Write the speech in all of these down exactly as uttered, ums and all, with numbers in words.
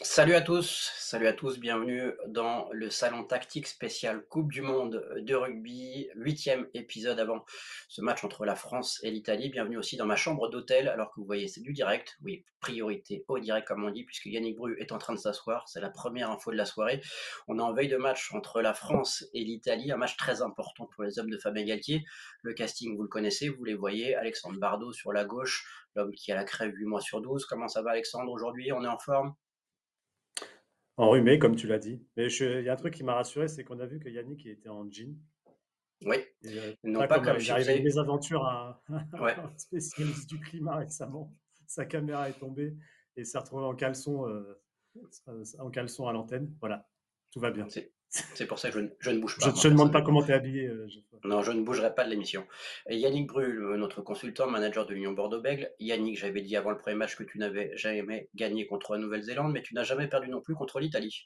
Salut à tous, salut à tous, bienvenue dans le salon tactique spécial Coupe du Monde de rugby, huitième épisode avant ce match entre la France et l'Italie. Bienvenue aussi dans ma chambre d'hôtel, alors que vous voyez c'est du direct, oui, priorité au direct comme on dit, puisque Yannick Bru est en train de s'asseoir, c'est la première info de la soirée. On est en veille de match entre la France et l'Italie, un match très important pour les hommes de Fabien Galtier. Le casting, vous le connaissez, vous les voyez, Alexandre Bardot sur la gauche, l'homme qui a la crève huit mois sur douze. Comment ça va Alexandre aujourd'hui? On est en forme? Enrhumé, comme tu l'as dit. Mais je il y a un truc qui m'a rassuré, c'est qu'on a vu que Yannick, il était en jean Oui, et heu, non pas pas comme, comme heu, il est arrivé à une Churzé. mésaventure à Ouais, un spécialiste du climat récemment. Sa caméra est tombée et s'est retrouvé en caleçon, heu, en caleçon à l'antenne. Voilà, tout va bien. c'est c'est pour ça que je ne je ne bouge Je pas je moi te demande pas personnellement. comment tu es habillé, heu, Geoffroy. Non, je ne bougerai pas de l'émission. Et Yannick Brul, heu, notre consultant, manager de l'Union Bordeaux-Bègles. Yannick, j'avais dit avant le premier match que tu n'avais jamais gagné contre la Nouvelle-Zélande, mais tu n'as jamais perdu non plus contre l'Italie.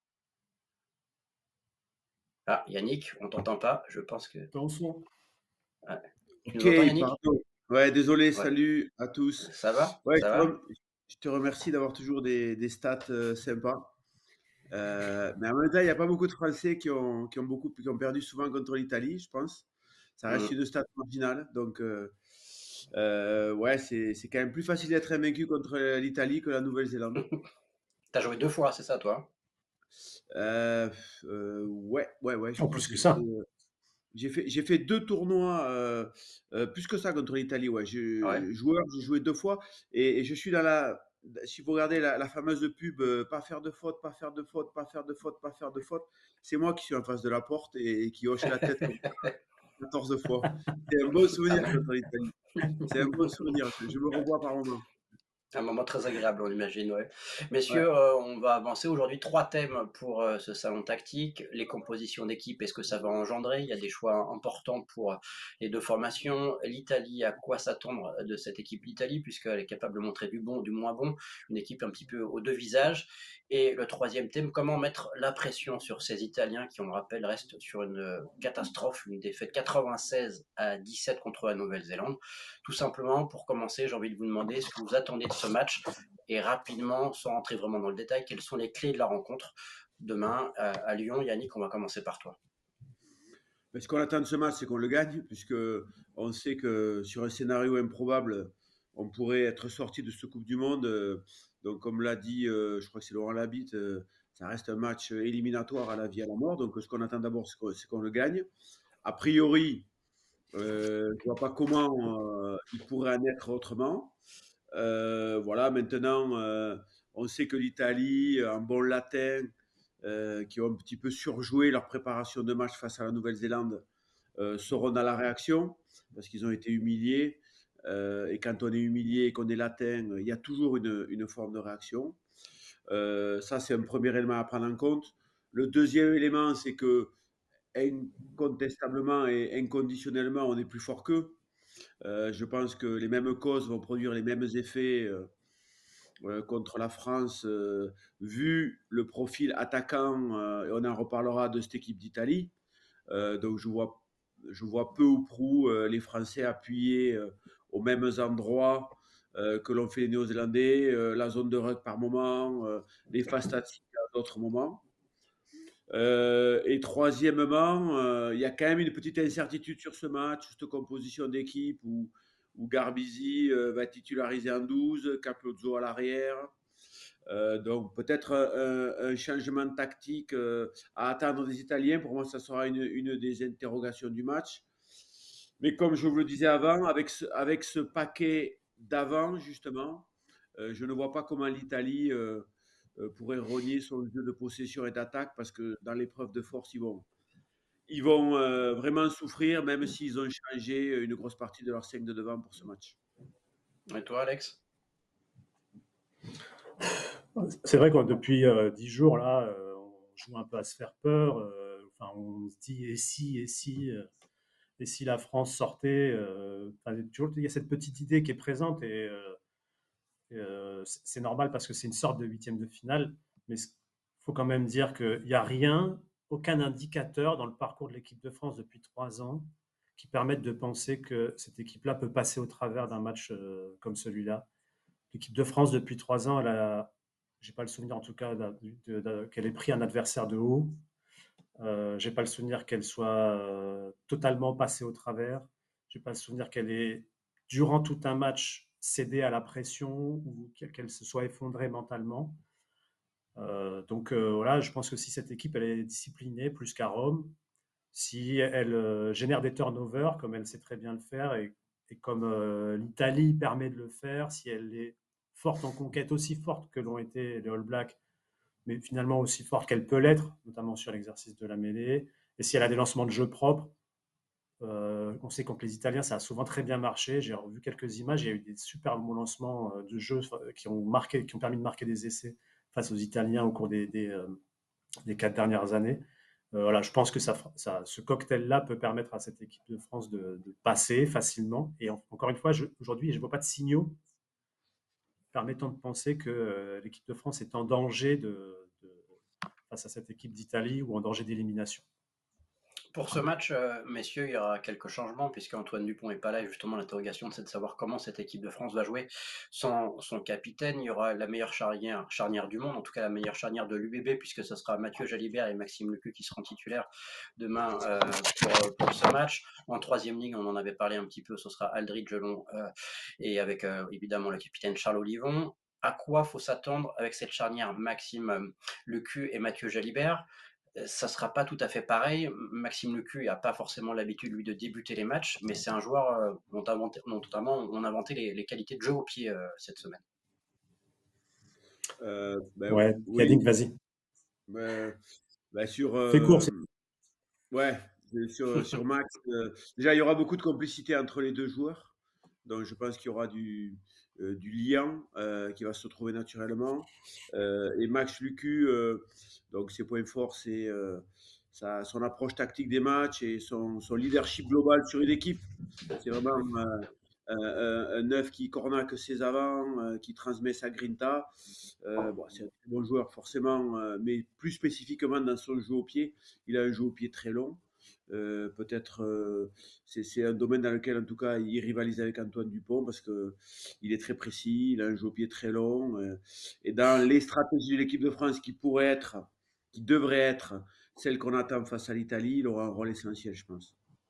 Ah, Yannick, on t'entend pas, je pense que Attention. ouais. Tu Ok, nous entends Yannick? pardon. Ouais, désolé, Ouais. salut à tous. Ça va? Ouais, Ça je te, va? rem- je te remercie d'avoir toujours des, des stats euh, sympas. Euh, mais en même temps, il n'y a pas beaucoup de Français qui ont, qui ont beaucoup, qui ont perdu souvent contre l'Italie, je pense. Ça reste Mmh. une stat marginale. Donc, euh, euh, ouais, c'est, c'est quand même plus facile d'être invaincu contre l'Italie que la Nouvelle-Zélande. Tu joué deux fois, c'est ça toi? Euh, euh, ouais, ouais, ouais, je En crois plus que que j'ai fait, ça. J'ai fait, j'ai fait deux tournois, heu heu, plus que ça contre l'Italie, ouais. Ouais. Je joueur, j'ai joué deux fois et et je suis dans la si vous regardez la la fameuse pub, heu, pas faire de faute, pas faire de faute, pas faire de faute, pas faire de faute, c'est moi qui suis en face de la porte et et qui hoche la tête comme ça quatorze fois. C'est un bon Ah souvenir bon? contre l'Italie. C'est un bon souvenir, je je me revois par moments. Un moment très agréable, on imagine, ouais. Ouais. Messieurs, heu, on va avancer aujourd'hui trois thèmes pour, heu, ce salon tactique. Les compositions d'équipe et ce que ça va engendrer. Il y a des choix importants pour, heu, les deux formations. L'Italie, à quoi s'attendre de cette équipe l'Italie, puisqu'elle est capable de montrer du bon, du moins bon, une équipe un petit peu aux deux visages. Et le troisième thème, comment mettre la pression sur ces Italiens qui, on le rappelle, restent sur une, heu, catastrophe, une défaite quatre-vingt-seize à dix-sept contre la Nouvelle-Zélande. Tout simplement, pour commencer, j'ai envie de vous demander ce que vous attendez de ce match et rapidement, sans rentrer vraiment dans le détail, quelles sont les clés de la rencontre demain à, à Lyon. Yannick, on va commencer par toi. Mais ce qu'on attend de ce match, c'est qu'on le gagne, puisque on sait que sur un scénario improbable, on pourrait être sorti de ce Coupe du Monde. Euh, Donc, comme l'a dit, euh, je crois que c'est Laurent Labitte, euh, ça reste un match éliminatoire à la vie et à la mort. Donc, ce qu'on attend d'abord, c'est qu'on c'est qu'on le gagne. A priori, euh, je vois pas comment euh, il pourrait en être autrement. Euh, voilà, maintenant, euh, on sait que l'Italie, en bon latin, euh, qui ont un petit peu surjoué leur préparation de match face à la Nouvelle-Zélande, euh, seront dans la réaction parce qu'ils ont été humiliés. Euh, et quand on est humilié et qu'on est latin, il y a toujours une, une forme de réaction. Euh, ça, c'est un premier élément à prendre en compte. Le deuxième élément, c'est que incontestablement et inconditionnellement, on est plus fort qu'eux. Euh, je pense que les mêmes causes vont produire les mêmes effets euh, euh, contre la France, euh, vu le profil attaquant, euh, et on en reparlera de cette équipe d'Italie. Euh, donc je vois, je vois peu ou prou euh, les Français appuyés euh, aux mêmes endroits euh, que l'ont fait les Néo-Zélandais, euh, la zone de ruck par moment, euh, les phases statiques à d'autres moments. Euh, et troisièmement, euh, il y a quand même une petite incertitude sur ce match, cette composition d'équipe où, où Garbisi euh, va être titularisé en douze, Capozzo à l'arrière. Euh, donc peut-être un, un changement tactique euh, à attendre des Italiens. Pour moi, ça sera une, une des interrogations du match. Mais comme je vous le disais avant, avec ce, avec ce paquet d'avant, justement, euh, je ne vois pas comment l'Italie euh, euh, pourrait rogner son jeu de possession et d'attaque parce que dans l'épreuve de force, ils vont, ils vont euh, vraiment souffrir, même s'ils ont changé une grosse partie de leur cinq de devant pour ce match. Et toi, Alex? C'est vrai que depuis euh, dix jours, là, euh, on joue un peu à se faire peur. Euh, enfin, on se dit, et si, et si, euh, et si la France sortait euh, enfin, toujours, il y a cette petite idée qui est présente et euh, euh, c'est normal parce que c'est une sorte de huitième de finale. Mais il faut quand même dire qu'il n'y a rien, aucun indicateur dans le parcours de l'équipe de France depuis trois ans qui permette de penser que cette équipe-là peut passer au travers d'un match euh, comme celui-là. L'équipe de France, depuis trois ans, elle a j'ai pas le souvenir en tout cas qu'elle ait pris un adversaire de haut. Euh, j'ai pas le souvenir qu'elle soit euh, totalement passée au travers. J'ai pas le souvenir qu'elle ait, durant tout un match, cédé à la pression ou qu'elle se soit effondrée mentalement. Euh, donc euh, voilà, je pense que si cette équipe elle est disciplinée plus qu'à Rome, si elle euh, génère des turnovers comme elle sait très bien le faire et, et comme euh, l'Italie permet de le faire, si elle est forte en conquête, aussi forte que l'ont été les All Blacks, mais finalement aussi forte qu'elle peut l'être, notamment sur l'exercice de la mêlée, et si elle a des lancements de jeu propres, euh, on sait contre les Italiens, ça a souvent très bien marché. J'ai revu quelques images, il y a eu des super bons lancements euh, de jeu qui ont, marqué, qui ont permis de marquer des essais face aux Italiens au cours des, des, euh, des quatre dernières années. Euh, voilà, je pense que ça, ça, ce cocktail-là peut permettre à cette équipe de France de, de passer facilement. Et en, encore une fois, aujourd'hui, je ne vois pas de signaux permettant de penser que euh, l'équipe de France est en danger de, de, face à cette équipe d'Italie ou en danger d'élimination. Pour ce match, euh, messieurs, il y aura quelques changements puisque Antoine Dupont n'est pas là et justement l'interrogation c'est de savoir comment cette équipe de France va jouer sans son capitaine. Il y aura la meilleure charnière, charnière du monde, en tout cas la meilleure charnière de l'U B B puisque ce sera Mathieu Jalibert et Maxime Lucu qui seront titulaires demain euh, pour, pour ce match. En troisième ligne, on en avait parlé un petit peu, ce sera Aldridge Gelon euh, et avec euh, évidemment le capitaine Charles Olivon. À quoi faut s'attendre avec cette charnière Maxime euh, Lucu et Mathieu Jalibert? Ça ne sera pas tout à fait pareil. Maxime Lecu n'a pas forcément l'habitude, lui, de débuter les matchs, mais c'est un joueur euh, dont, inventé, dont notamment on a inventé les, les qualités de jeu au pied euh, cette semaine. Euh, ben, Ouais, oui, Yannick, vas-y. ben, ben, sur, Fais court. euh, ouais, sur, sur Max, euh, déjà, il y aura beaucoup de complicité entre les deux joueurs. Donc, je pense qu'il y aura du, euh, du lien euh, qui va se retrouver naturellement. Euh, et Max Lucu, euh, donc ses points forts, c'est euh, sa- son approche tactique des matchs et son, son leadership global sur une équipe. C'est vraiment euh, un, un- un neuf qui cornaque ses avants, euh, qui transmet sa grinta. Euh, bon, c'est un très bon joueur, forcément, euh, mais plus spécifiquement dans son jeu au pied. Il a un jeu au pied très long. Euh, peut-être euh, c'est, c'est un domaine dans lequel, en tout cas, il rivalise avec Antoine Dupont parce que il est très précis, il a un jeu au pied très long. Euh, et dans les stratégies de l'équipe de France qui pourraient être, qui devraient être celles qu'on attend face à l'Italie, il aura un rôle essentiel, je pense.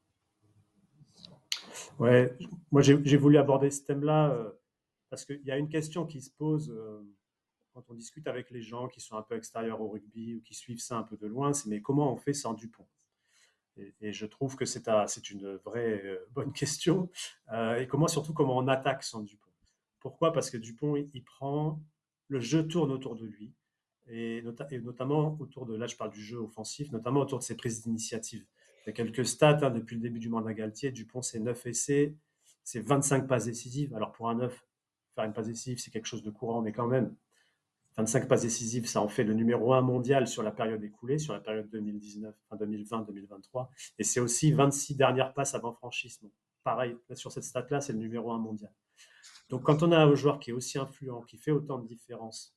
Ouais, moi j'ai, j'ai voulu aborder ce thème-là euh, parce qu'il y a une question qui se pose euh, quand on discute avec les gens qui sont un peu extérieurs au rugby ou qui suivent ça un peu de loin, c'est mais comment on fait sans Dupont? Et, et je trouve que c'est, un, c'est une vraie euh, bonne question. Euh, et comment surtout comment on attaque sans Dupont? Pourquoi? Parce que Dupont, il, il prend, le jeu tourne autour de lui et, nota- et notamment autour de, là je parle du jeu offensif, notamment autour de ses prises d'initiative. Il y a quelques stats hein, depuis le début du mandat Galtier. Dupont, c'est neuf essais, c'est vingt-cinq passes décisives. Alors pour un neuf, faire une passe décisive, c'est quelque chose de courant, mais quand même, vingt-cinq passes décisives, ça en fait le numéro un mondial sur la période écoulée, sur la période deux mille dix-neuf, enfin deux mille vingt deux mille vingt-trois. Et c'est aussi vingt-six dernières passes avant franchissement. Pareil, sur cette stat-là, c'est le numéro un mondial. Donc quand on a un joueur qui est aussi influent, qui fait autant de différence,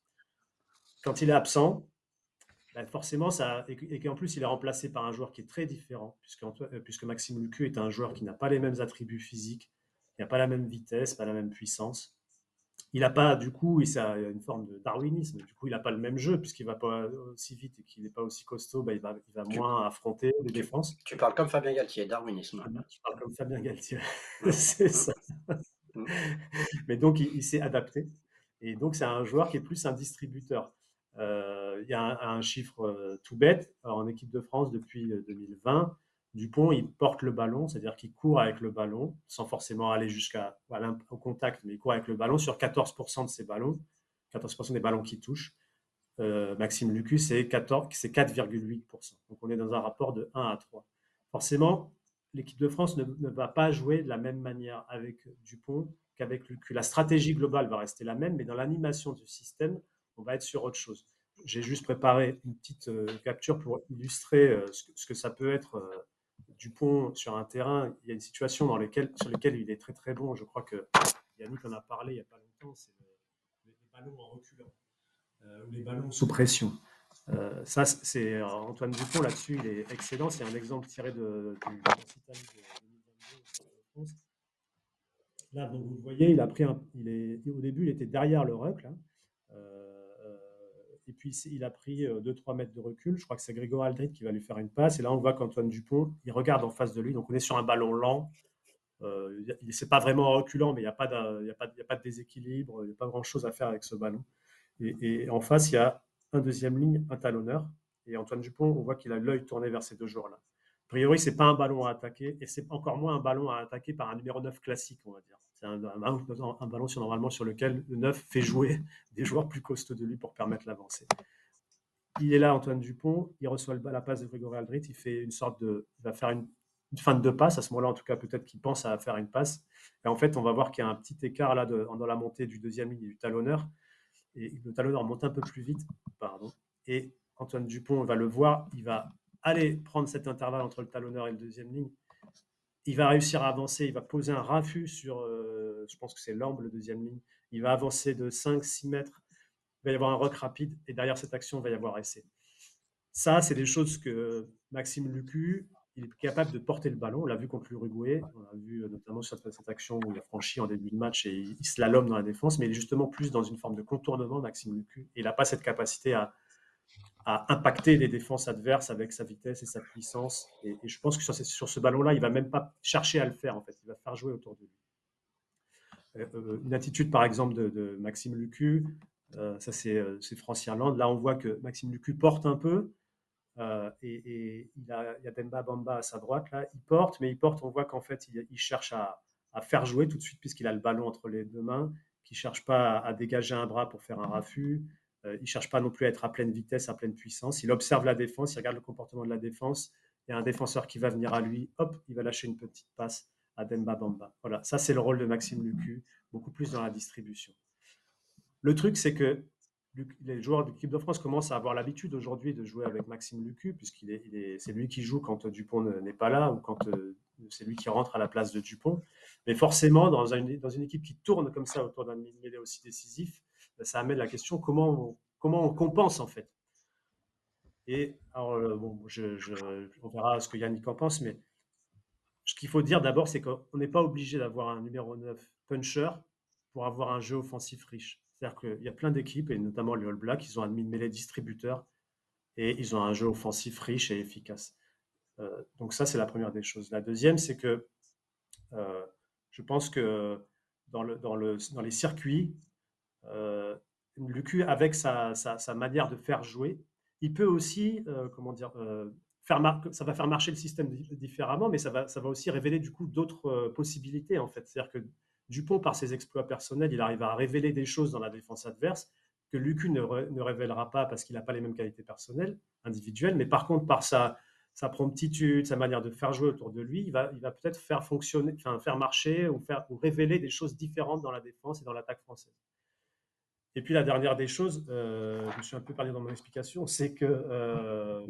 quand il est absent, ben forcément, ça, et qu'en plus il est remplacé par un joueur qui est très différent, puisque, puisque Maxime Lucu est un joueur qui n'a pas les mêmes attributs physiques, qui n'a pas la même vitesse, pas la même puissance. Il n'a pas, du coup, il a une forme de darwinisme. Du coup, il n'a pas le même jeu, puisqu'il ne va pas aussi vite et qu'il n'est pas aussi costaud, ben, il, va, il va Tu, moins affronter les tu, défenses. tu parles comme Fabien Galtier, darwinisme. Je parle comme Fabien Galtier. Mmh. C'est ça. Mmh. Mais donc, il, il s'est adapté. Et donc, c'est un joueur qui est plus un distributeur. Euh, il y a un, un chiffre euh, tout bête. En équipe de France, depuis euh, deux mille vingt, Dupont, il porte le ballon, c'est-à-dire qu'il court avec le ballon, sans forcément aller jusqu'à voilà, au contact, mais il court avec le ballon sur quatorze pour cent de ses ballons, quatorze pour cent des ballons qu'il touche. Euh, Maxime Lucu, c'est quatre virgule huit pour cent. Donc, on est dans un rapport de un à trois. Forcément, l'équipe de France ne, ne va pas jouer de la même manière avec Dupont qu'avec Lucu. La stratégie globale va rester la même, mais dans l'animation du système, on va être sur autre chose. J'ai juste préparé une petite euh, capture pour illustrer euh, ce, que, ce, que, ça peut être euh, Dupont sur un terrain. Il y a une situation dans lesquelles, sur laquelle il est très très bon. Je crois que Yannick en a parlé il n'y a pas longtemps, c'est le, les ballons en reculant, euh, ou les ballons sous pression. Euh, ça, c'est Antoine Dupont là-dessus, il est excellent. C'est un exemple tiré de, du Italie de deux mille vingt-deux de France. Là, donc vous le voyez, il a pris un, il est, au début, il était derrière le ruck. Là. Euh, puis il a pris deux trois mètres de recul. Je crois que c'est Grégory Aldrit qui va lui faire une passe. Et là, on voit qu'Antoine Dupont, il regarde en face de lui. Donc, on est sur un ballon lent. Euh, c'est pas vraiment reculant, mais il n'y a, a, a pas de déséquilibre. Il n'y a pas grand-chose à faire avec ce ballon. Et, et en face, il y a un deuxième ligne, un talonneur. Et Antoine Dupont, on voit qu'il a l'œil tourné vers ces deux joueurs-là. A priori, ce n'est pas un ballon à attaquer, et c'est encore moins un ballon à attaquer par un numéro neuf classique, on va dire. C'est un, un, un ballon sur, normalement sur lequel le neuf fait jouer des joueurs plus costauds de lui pour permettre l'avancée. Il est là, Antoine Dupont, il reçoit la passe de Grégory Aldrit, il fait une sorte de, il va faire une, une fin de deux passes, à ce moment-là, en tout cas, peut-être qu'il pense à faire une passe. Et en fait, on va voir qu'il y a un petit écart là de, dans la montée du deuxième ligne et du talonneur. Et le talonneur monte un peu plus vite, pardon. Et Antoine Dupont va le voir, il va aller prendre cet intervalle entre le talonneur et le deuxième ligne. Il va réussir à avancer, il va poser un raffut sur, euh, je pense que c'est l'amble, le deuxième ligne. Il va avancer de cinq six mètres. Il va y avoir un rock rapide et derrière cette action, il va y avoir essai. Ça, c'est des choses que Maxime Lucu, il est capable de porter le ballon. On l'a vu contre l'Uruguay, on l'a vu notamment sur cette action où il a franchi en début de match et il slalome dans la défense, mais il est justement plus dans une forme de contournement, Maxime Lucu. Et il n'a pas cette capacité à, à impacter les défenses adverses avec sa vitesse et sa puissance. Et, et je pense que sur, ces, sur ce ballon-là, il ne va même pas chercher à le faire, en fait. Il va faire jouer autour de lui. Euh, une attitude, par exemple, de, de Maxime Lucu, euh, ça c'est, c'est France-Irlande. Là, on voit que Maxime Lucu porte un peu, Euh, et, et il, a, il y a Demba Bamba à sa droite, là, il porte, mais il porte, on voit qu'en fait, il, il cherche à, à faire jouer tout de suite, puisqu'il a le ballon entre les deux mains, qu'il ne cherche pas à, à dégager un bras pour faire un raffut, euh, il ne cherche pas non plus à être à pleine vitesse, à pleine puissance, il observe la défense, il regarde le comportement de la défense, il y a un défenseur qui va venir à lui, hop, il va lâcher une petite passe à Demba Bamba. Voilà, ça c'est le rôle de Maxime Lucu, beaucoup plus dans la distribution. Le truc, c'est que les joueurs de l'équipe de France commencent à avoir l'habitude aujourd'hui de jouer avec Maxime Lucu, puisqu'il est, il est, c'est lui qui joue quand Dupont n'est pas là, ou quand euh, c'est lui qui rentre à la place de Dupont. Mais forcément, dans une, dans une équipe qui tourne comme ça autour d'un mêlée aussi décisif, ça amène la question comment on, comment on compense en fait. Et alors, bon, je, je, on verra ce que Yannick en pense, mais ce qu'il faut dire d'abord, c'est qu'on n'est pas obligé d'avoir un numéro neuf puncher pour avoir un jeu offensif riche. C'est-à-dire qu'il y a plein d'équipes, et notamment les All Blacks, ils ont un demi-mêlée distributeur et ils ont un jeu offensif riche et efficace. Euh, donc ça, c'est la première des choses. La deuxième, c'est que euh, je pense que dans, le, dans, le, dans les circuits, euh, Lucu, avec sa, sa, sa, manière de faire jouer, il peut aussi, euh, comment dire, euh, faire mar- ça va faire marcher le système différemment, mais ça va, ça va aussi révéler du coup d'autres euh, possibilités en fait. C'est-à-dire que Dupont, par ses exploits personnels, il arrive à révéler des choses dans la défense adverse que Lucu ne, re, ne révélera pas parce qu'il n'a pas les mêmes qualités personnelles, individuelles, mais par contre, par sa, sa promptitude, sa manière de faire jouer autour de lui, il va, il va peut-être faire fonctionner, enfin, faire marcher ou, faire, ou révéler des choses différentes dans la défense et dans l'attaque française. Et puis la dernière des choses, euh, je me suis un peu perdu dans mon explication, c'est que euh,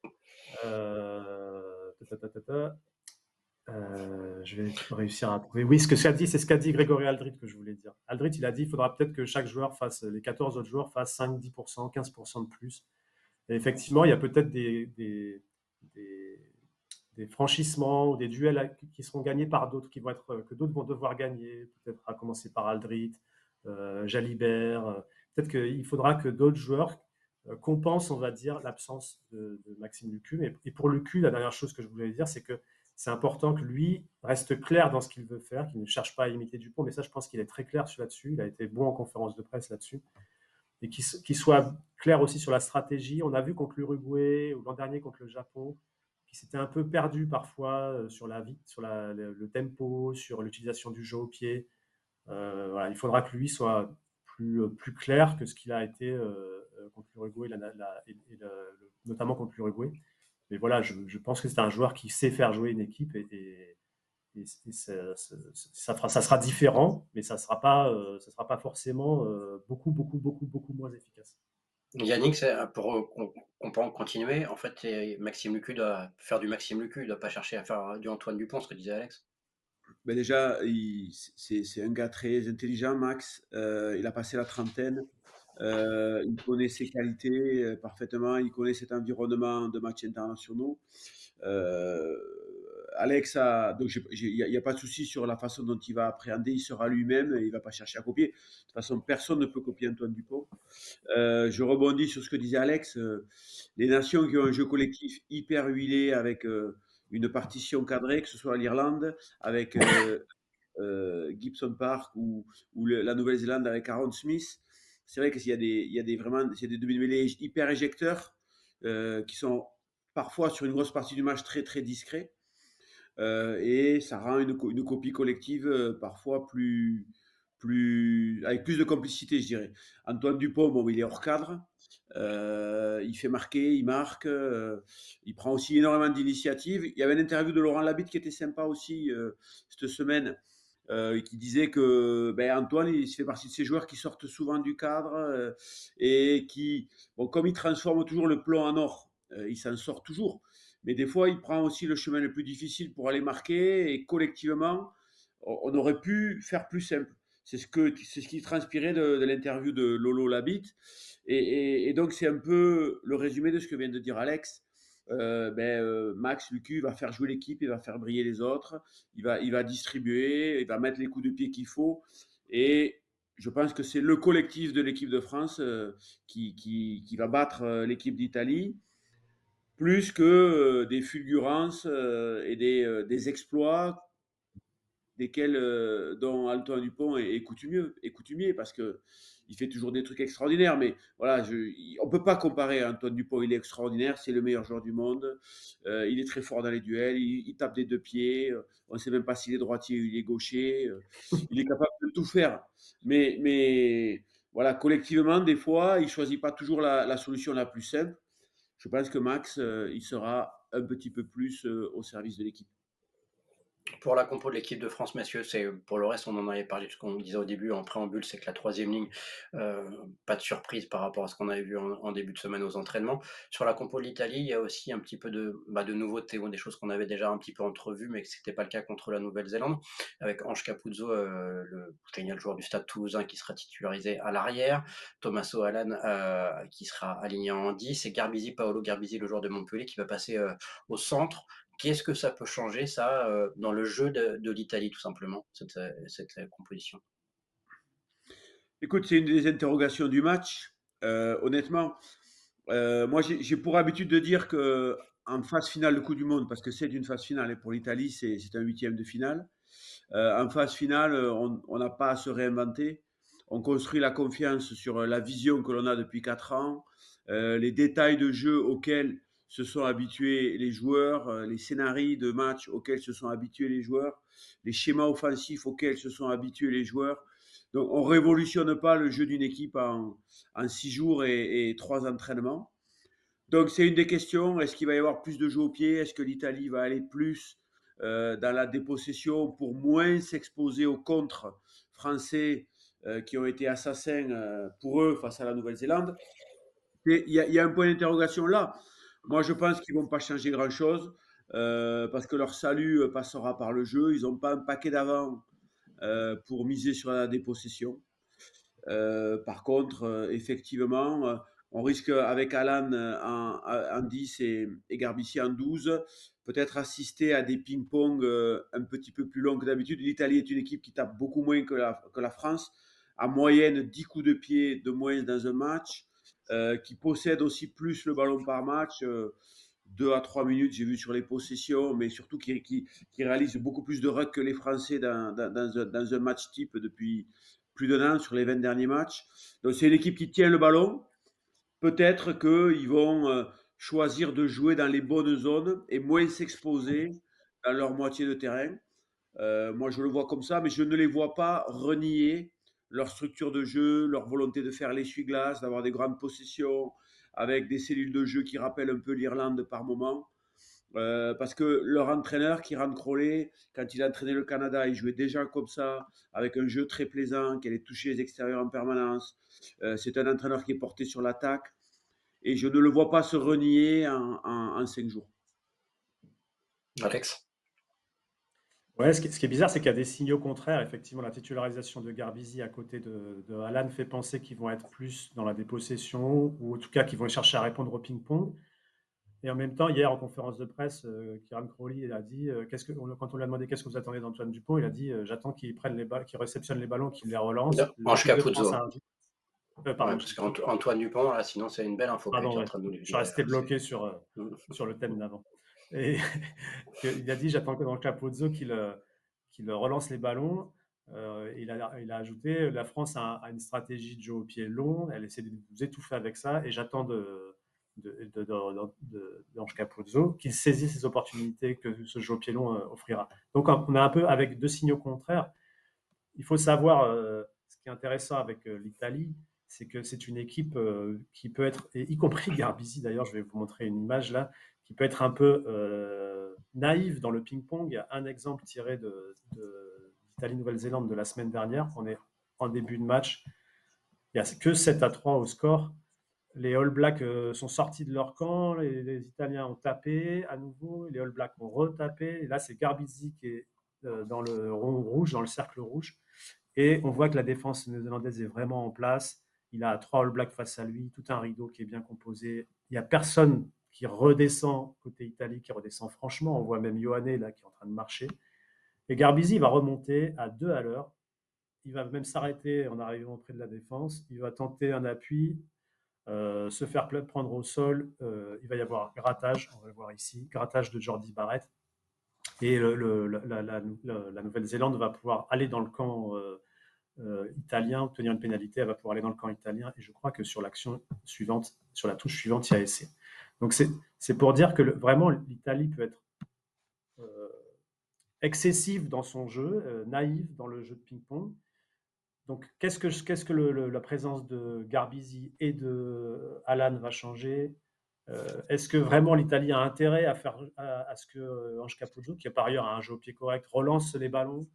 euh, ta, ta, ta, ta, euh, je vais réussir à trouver. Oui, ce que ça dit, c'est ce qu'a dit Grégory Aldrit que je voulais dire. Aldrit, il a dit qu'il faudra peut-être que chaque joueur fasse, les quatorze autres joueurs fassent cinq, dix pour cent, quinze pour cent de plus. Et effectivement, il y a peut-être des, des, des, des franchissements ou des duels qui seront gagnés par d'autres, qui vont être, que d'autres vont devoir gagner, peut-être à commencer par Aldrit, euh, Jalibert. Euh, peut-être qu'il faudra que d'autres joueurs euh, compensent, on va dire, l'absence de, de Maxime Lucu. Et, et pour Lucu, la dernière chose que je voulais dire, c'est que c'est important que lui reste clair dans ce qu'il veut faire, qu'il ne cherche pas à imiter Dupont, mais ça, je pense qu'il est très clair là-dessus. Il a été bon en conférence de presse là-dessus. Et qu'il, qu'il soit clair aussi sur la stratégie. On a vu contre l'Uruguay ou l'an dernier contre le Japon, qui s'était un peu perdu parfois sur, la, sur la, le, le tempo, sur l'utilisation du jeu au pied. Euh, voilà, il faudra que lui soit plus, plus clair que ce qu'il a été euh, contre l'Uruguay, la, la, et, et le, notamment contre l'Uruguay. Mais voilà, je, je pense que c'est un joueur qui sait faire jouer une équipe et, et, et, et ça, ça, ça, fera, ça sera différent, mais ça ne sera, euh, sera pas forcément euh, beaucoup, beaucoup, beaucoup, beaucoup moins efficace. Yannick, c'est pour qu'on continuer, en fait, Maxime Lucu doit faire du Maxime Lucu, il ne doit pas chercher à faire du Antoine Dupont, ce que disait Alex. Ben déjà, il, c'est, c'est un gars très intelligent, Max. Euh, il a passé la trentaine. Euh, il connaît ses qualités euh, parfaitement. Il connaît cet environnement de matchs internationaux. Euh, Alex a, donc il n'y a, a pas de souci sur la façon dont il va appréhender, il sera lui-même et il ne va pas chercher à copier. De toute façon, personne ne peut copier Antoine Dupont. Euh, je rebondis sur ce que disait Alex. Euh, les nations qui ont un jeu collectif hyper huilé avec euh, une partition cadrée, que ce soit l'Irlande, avec euh, euh, Gibson Park ou, ou le, la Nouvelle-Zélande avec Aaron Smith, c'est vrai qu'il y a des, il y a des vraiment il y a des demi-mêlées hyper éjecteurs euh, qui sont parfois sur une grosse partie du match très très discrets. Euh, et ça rend une, une copie collective euh, parfois plus, plus, avec plus de complicité, je dirais. Antoine Dupont, bon, il est hors cadre, euh, il fait marquer, il marque, euh, il prend aussi énormément d'initiatives. Il y avait une interview de Laurent Labitte qui était sympa aussi euh, cette semaine, euh, qui disait que ben, Antoine, il fait partie de ces joueurs qui sortent souvent du cadre euh, et qui, bon, comme il transforme toujours le plomb en or, euh, il s'en sort toujours. Mais des fois, il prend aussi le chemin le plus difficile pour aller marquer et collectivement, on aurait pu faire plus simple. C'est ce, que, c'est ce qui transpirait de, de l'interview de Lolo Labitte. Et, et, et donc, c'est un peu le résumé de ce que vient de dire Alex. Euh, ben, euh, Max Lucu va faire jouer l'équipe, il va faire briller les autres, il va, il va distribuer, il va mettre les coups de pied qu'il faut. Et je pense que c'est le collectif de l'équipe de France euh, qui, qui, qui va battre euh, l'équipe d'Italie plus que euh, des fulgurances euh, et des, euh, des exploits desquels, euh, dont Antoine Dupont est, est coutumier, est coutumier parce que il fait toujours des trucs extraordinaires. Mais voilà, je, il, on peut pas comparer à Antoine Dupont. Il est extraordinaire, c'est le meilleur joueur du monde. Euh, il est très fort dans les duels. Il, il tape des deux pieds. On ne sait même pas s'il est droitier ou il est gaucher. Il est capable de tout faire. Mais, mais voilà, collectivement, des fois, il choisit pas toujours la, la solution la plus simple. Je pense que Max, euh, il sera un petit peu plus euh, au service de l'équipe. Pour la compo de l'équipe de France, messieurs, c'est pour le reste, on en avait parlé, ce qu'on disait au début en préambule, c'est que la troisième ligne, euh, pas de surprise par rapport à ce qu'on avait vu en, en début de semaine aux entraînements. Sur la compo de l'Italie, il y a aussi un petit peu de, bah, de nouveautés ou des choses qu'on avait déjà un petit peu entrevues, mais que ce n'était pas le cas contre la Nouvelle-Zélande, avec Ange Capuzzo, euh, le génial joueur du Stade Toulousain qui sera titularisé à l'arrière, Tommaso Allan euh, qui sera aligné en dix, et Garbisi, Paolo Garbisi, le joueur de Montpellier, qui va passer euh, au centre. Qu'est-ce que ça peut changer, ça, euh, dans le jeu de, de l'Italie, tout simplement, cette, cette euh, composition? Écoute, c'est une des interrogations du match. Euh, honnêtement, euh, moi j'ai j'ai pour habitude de dire que en phase finale de Coupe du Monde, parce que c'est une phase finale et pour l'Italie c'est c'est un huitième de finale, euh, en phase finale on on n'a pas à se réinventer. On construit la confiance sur la vision que l'on a depuis quatre ans, euh, les détails de jeu auxquels se sont habitués les joueurs, euh, les scénarios de match auxquels se sont habitués les joueurs, les schémas offensifs auxquels se sont habitués les joueurs. Donc on ne révolutionne pas le jeu d'une équipe en, en six jours et, et trois entraînements. Donc c'est une des questions. Est-ce qu'il va y avoir plus de jeux au pied? Est-ce que l'Italie va aller plus euh, dans la dépossession pour moins s'exposer aux contres français euh, qui ont été assassins euh, pour eux face à la Nouvelle-Zélande? Il y, y, a un point d'interrogation là. Moi, je pense qu'ils ne vont pas changer grand-chose euh, parce que leur salut passera par le jeu. Ils n'ont pas un paquet d'avant euh, pour miser sur la dépossession. Euh, par contre, euh, effectivement, euh, on risque avec Alan euh, en, en dix et, et Garbici en douze, peut-être assister à des ping-pong euh, un petit peu plus longs que d'habitude. L'Italie est une équipe qui tape beaucoup moins que la, que la France, en moyenne dix coups de pied de moins dans un match, euh, qui possède aussi plus le ballon par match. Euh, deux à trois minutes, j'ai vu sur les possessions, mais surtout qui, qui, qui réalise beaucoup plus de rucks que les Français dans, dans, dans, un, dans un match type depuis plus d'un an sur les vingt derniers matchs. Donc c'est une équipe qui tient le ballon. Peut-être qu'ils vont euh, choisir de jouer dans les bonnes zones et moins s'exposer dans leur moitié de terrain. Euh, moi, je le vois comme ça, mais je ne les vois pas renier leur structure de jeu, leur volonté de faire l'essuie-glace, d'avoir des grandes possessions, avec des cellules de jeu qui rappellent un peu l'Irlande par moment. Euh, parce que leur entraîneur, Kieran Crowley, quand il a entraîné le Canada, il jouait déjà comme ça, avec un jeu très plaisant, qui allait toucher les extérieurs en permanence. Euh, c'est un entraîneur qui est porté sur l'attaque. Et je ne le vois pas se renier en, en, en cinq jours. Alex? Ouais, ce qui, ce qui est bizarre, c'est qu'il y a des signaux contraires. Effectivement, la titularisation de Garbisi à côté de, de Alan fait penser qu'ils vont être plus dans la dépossession, ou en tout cas qu'ils vont chercher à répondre au ping-pong. Et en même temps, hier en conférence de presse, euh, Kieran Crowley il a dit, euh, qu'est-ce que, on- quand on lui a demandé qu'est-ce que vous attendez d'Antoine Dupont, il a dit, euh, j'attends qu'il prenne les balles, qu'il réceptionne les ballons, qu'il les relance. Ange L'équipe de France Capuzzo. a un... euh, Ouais, pardon, parce qu'Antoine Dupont, là, sinon c'est une belle info que tu es pardon, en ouais, train de nous je suis livrer. resté Là, c'est- bloqué sur, euh, Mm. sur le thème d'avant. Et il a dit, j'attends que dans le Capozzo qu'il euh, qu'il relance les ballons. Euh, il, a, il a ajouté, la France a, a une stratégie de jeu au pied long, elle essaie de nous étouffer avec ça, et j'attends de, de, de, de, de, d'Ange Capozzo qu'il saisisse ces opportunités que ce jeu au pied long euh, offrira. Donc on est un peu avec deux signaux contraires. Il faut savoir, euh, ce qui est intéressant avec euh, l'Italie, c'est que c'est une équipe euh, qui peut être, et y compris Garbisi d'ailleurs, je vais vous montrer une image là, qui peut être un peu euh, naïve dans le ping-pong. Il y a un exemple tiré de, de, d'Italie-Nouvelle-Zélande de la semaine dernière. On est en début de match. Il n'y a que sept à trois au score. Les All Blacks euh, sont sortis de leur camp. Les, les, Italiens ont tapé à nouveau. Les All Blacks ont retapé. Et là, c'est Garbisi qui est euh, dans le rond rouge, dans le cercle rouge. Et on voit que la défense néo-zélandaise est vraiment en place. Il a trois All Blacks face à lui, tout un rideau qui est bien composé. Il n'y a personne qui redescend côté Italie, qui redescend franchement. On voit même Ioane là qui est en train de marcher. Et Garbisi va remonter à deux à l'heure. Il va même s'arrêter en arrivant près de la défense. Il va tenter un appui, euh, se faire prendre au sol. Euh, il va y avoir grattage, on va le voir ici, grattage de Jordi Barrett. Et le, le, la, la, la, la Nouvelle-Zélande va pouvoir aller dans le camp euh, euh, italien, obtenir une pénalité, elle va pouvoir aller dans le camp italien. Et je crois que sur l'action suivante, sur la touche suivante, il y a essai. Donc c'est pour dire que le, vraiment l'Italie peut être euh, excessive dans son jeu, euh, naïve dans le jeu de ping-pong. Donc qu'est-ce que, qu'est-ce que le, le, la présence de Garbisi et de Alan va changer? Euh, Est-ce que vraiment l'Italie a intérêt à, faire, à, à ce que Ange Capozzo, qui par ailleurs a un jeu au pied correct, relance les ballons?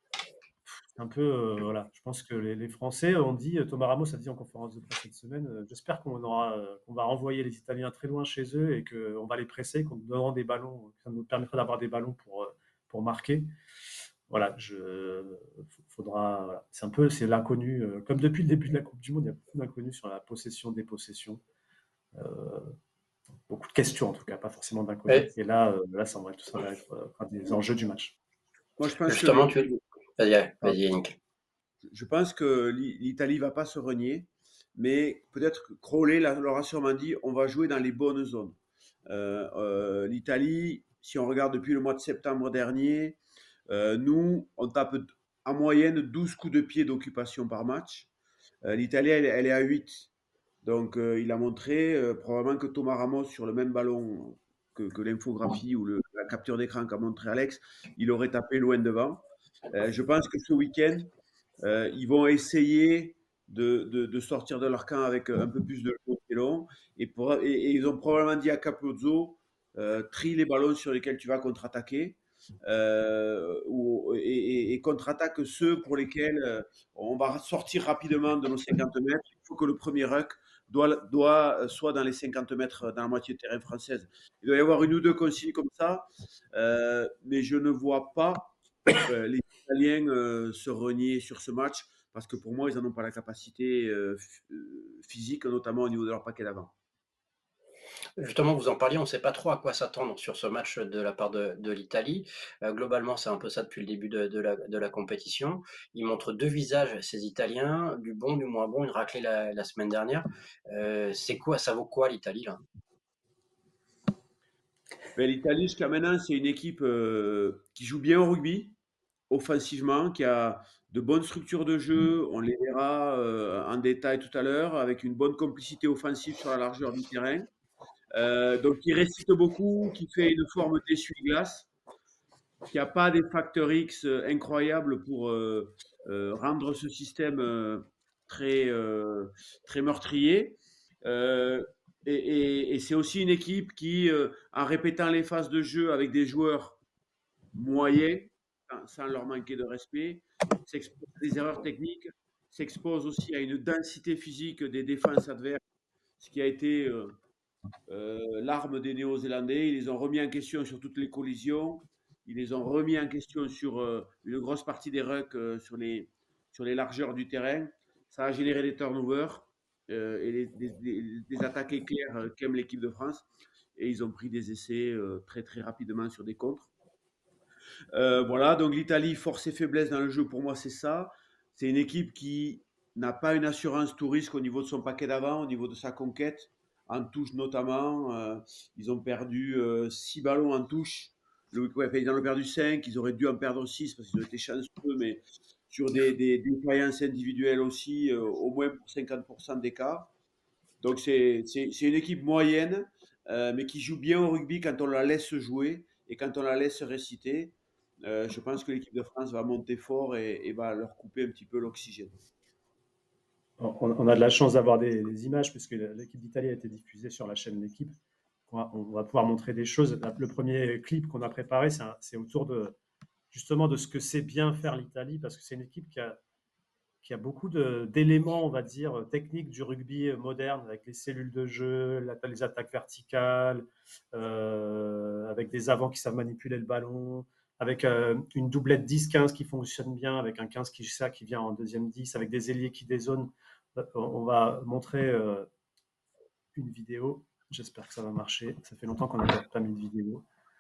Un peu, euh, voilà, je pense que les, les Français ont dit, Thomas Ramos a dit en conférence de presse cette semaine, euh, j'espère qu'on aura, euh, qu'on va renvoyer les Italiens très loin chez eux et qu'on va les presser, qu'on nous donnera des ballons, que ça nous permettra d'avoir des ballons pour, euh, pour marquer. Voilà, je, faudra, voilà. C'est un peu, c'est l'inconnu, euh, comme depuis le début de la Coupe du Monde, il y a beaucoup d'inconnus sur la possession, des possessions. Euh, beaucoup de questions en tout cas, pas forcément d'inconnus. Et là, euh, là, ça va être, ça va être euh, des enjeux du match. Moi, je pense que Justement, tu. Vas-y, vas-y, Yannick. Je pense que l'Italie va pas se renier, mais peut-être que Crowley leur a sûrement dit on va jouer dans les bonnes zones. Euh, euh, L'Italie, si on regarde depuis le mois de septembre dernier, euh, nous, on tape en moyenne douze coups de pied d'occupation par match. Euh, L'Italie, elle, elle, est à huit. Donc, euh, il a montré euh, probablement que Thomas Ramos, sur le même ballon que, que l'infographie ou le, la capture d'écran qu'a montré Alex, il aurait tapé loin devant. Euh, je pense que ce week-end, euh, ils vont essayer de, de, de, sortir de leur camp avec un peu plus de jeu et long. Et, pour, et, et ils ont probablement dit à Capozzo, euh, trie les ballons sur lesquels tu vas contre-attaquer. Euh, ou, et, et, et contre-attaque ceux pour lesquels euh, on va sortir rapidement de nos cinquante mètres. Il faut que le premier ruck doit, doit soit dans les cinquante mètres, dans la moitié de terrain française. Il doit y avoir une ou deux consignes comme ça, euh, mais je ne vois pas euh, les Italiens euh, se renier sur ce match parce que pour moi, ils n'en ont pas la capacité euh, physique, notamment au niveau de leur paquet d'avant. Justement, vous en parliez, on ne sait pas trop à quoi s'attendre sur ce match de la part de, de l'Italie. Euh, globalement, c'est un peu ça depuis le début de, de, la, de la compétition. Ils montrent deux visages, ces Italiens, du bon, du moins bon, une raclée la, la semaine dernière. Euh, c'est quoi, ça vaut quoi l'Italie là? Ben, l'Italie, jusqu'à maintenant, c'est une équipe euh, qui joue bien au rugby, offensivement, qui a de bonnes structures de jeu. On les verra euh, en détail tout à l'heure, avec une bonne complicité offensive sur la largeur du terrain. Euh, donc, qui récite beaucoup, qui fait une forme d'essuie-glace, qui n'a pas des facteurs X euh, incroyables pour euh, euh, rendre ce système euh, très, euh, très meurtrier. Euh, et, et, et c'est aussi une équipe qui, euh, en répétant les phases de jeu avec des joueurs moyens, sans, sans leur manquer de respect, s'expose à des erreurs techniques, s'expose aussi à une densité physique des défenses adverses, ce qui a été euh, euh, l'arme des Néo-Zélandais. Ils les ont remis en question sur toutes les collisions. Ils les ont remis en question sur euh, une grosse partie des rucks euh, sur, les, sur les largeurs du terrain. Ça a généré des turnovers euh, et des, des, des, attaques éclairs euh, qu'aime l'équipe de France. et ils ont pris des essais euh, très très rapidement sur des contres. Euh, voilà, donc l'Italie, force et faiblesse dans le jeu, pour moi, c'est ça. C'est une équipe qui n'a pas une assurance tout risque au niveau de son paquet d'avant, au niveau de sa conquête, en touche notamment. Euh, ils ont perdu six ballons en touche. Le, ouais, enfin, ils en ont perdu cinq, ils auraient dû en perdre six parce qu'ils ont été chanceux, mais sur des, des défaillances individuelles aussi, euh, au moins pour cinquante pour cent d'écart. Donc c'est c'est- c'est une équipe moyenne, euh, mais qui joue bien au rugby quand on la laisse jouer et quand on la laisse réciter. Euh, je pense que l'équipe de France va monter fort et, et va leur couper un petit peu l'oxygène. On, on a de la chance d'avoir des, des images puisque l'équipe d'Italie a été diffusée sur la chaîne L'équipe. On va, on va pouvoir montrer des choses. Le premier clip qu'on a préparé, c'est un- c'est autour de justement de ce que c'est bien faire l'Italie parce que c'est une équipe qui a, qui a beaucoup de- d'éléments, on va dire, techniques du rugby moderne, avec les cellules de jeu, la- les attaques verticales, euh, avec des avants qui savent manipuler le ballon, avec euh, une doublette dix quinze qui fonctionne bien, avec un quinze qui, ça, qui vient en deuxième dix, avec des ailiers qui dézonent. On va montrer euh, une vidéo. J'espère que ça va marcher. Ça fait longtemps qu'on n'a pas mis de vidéo.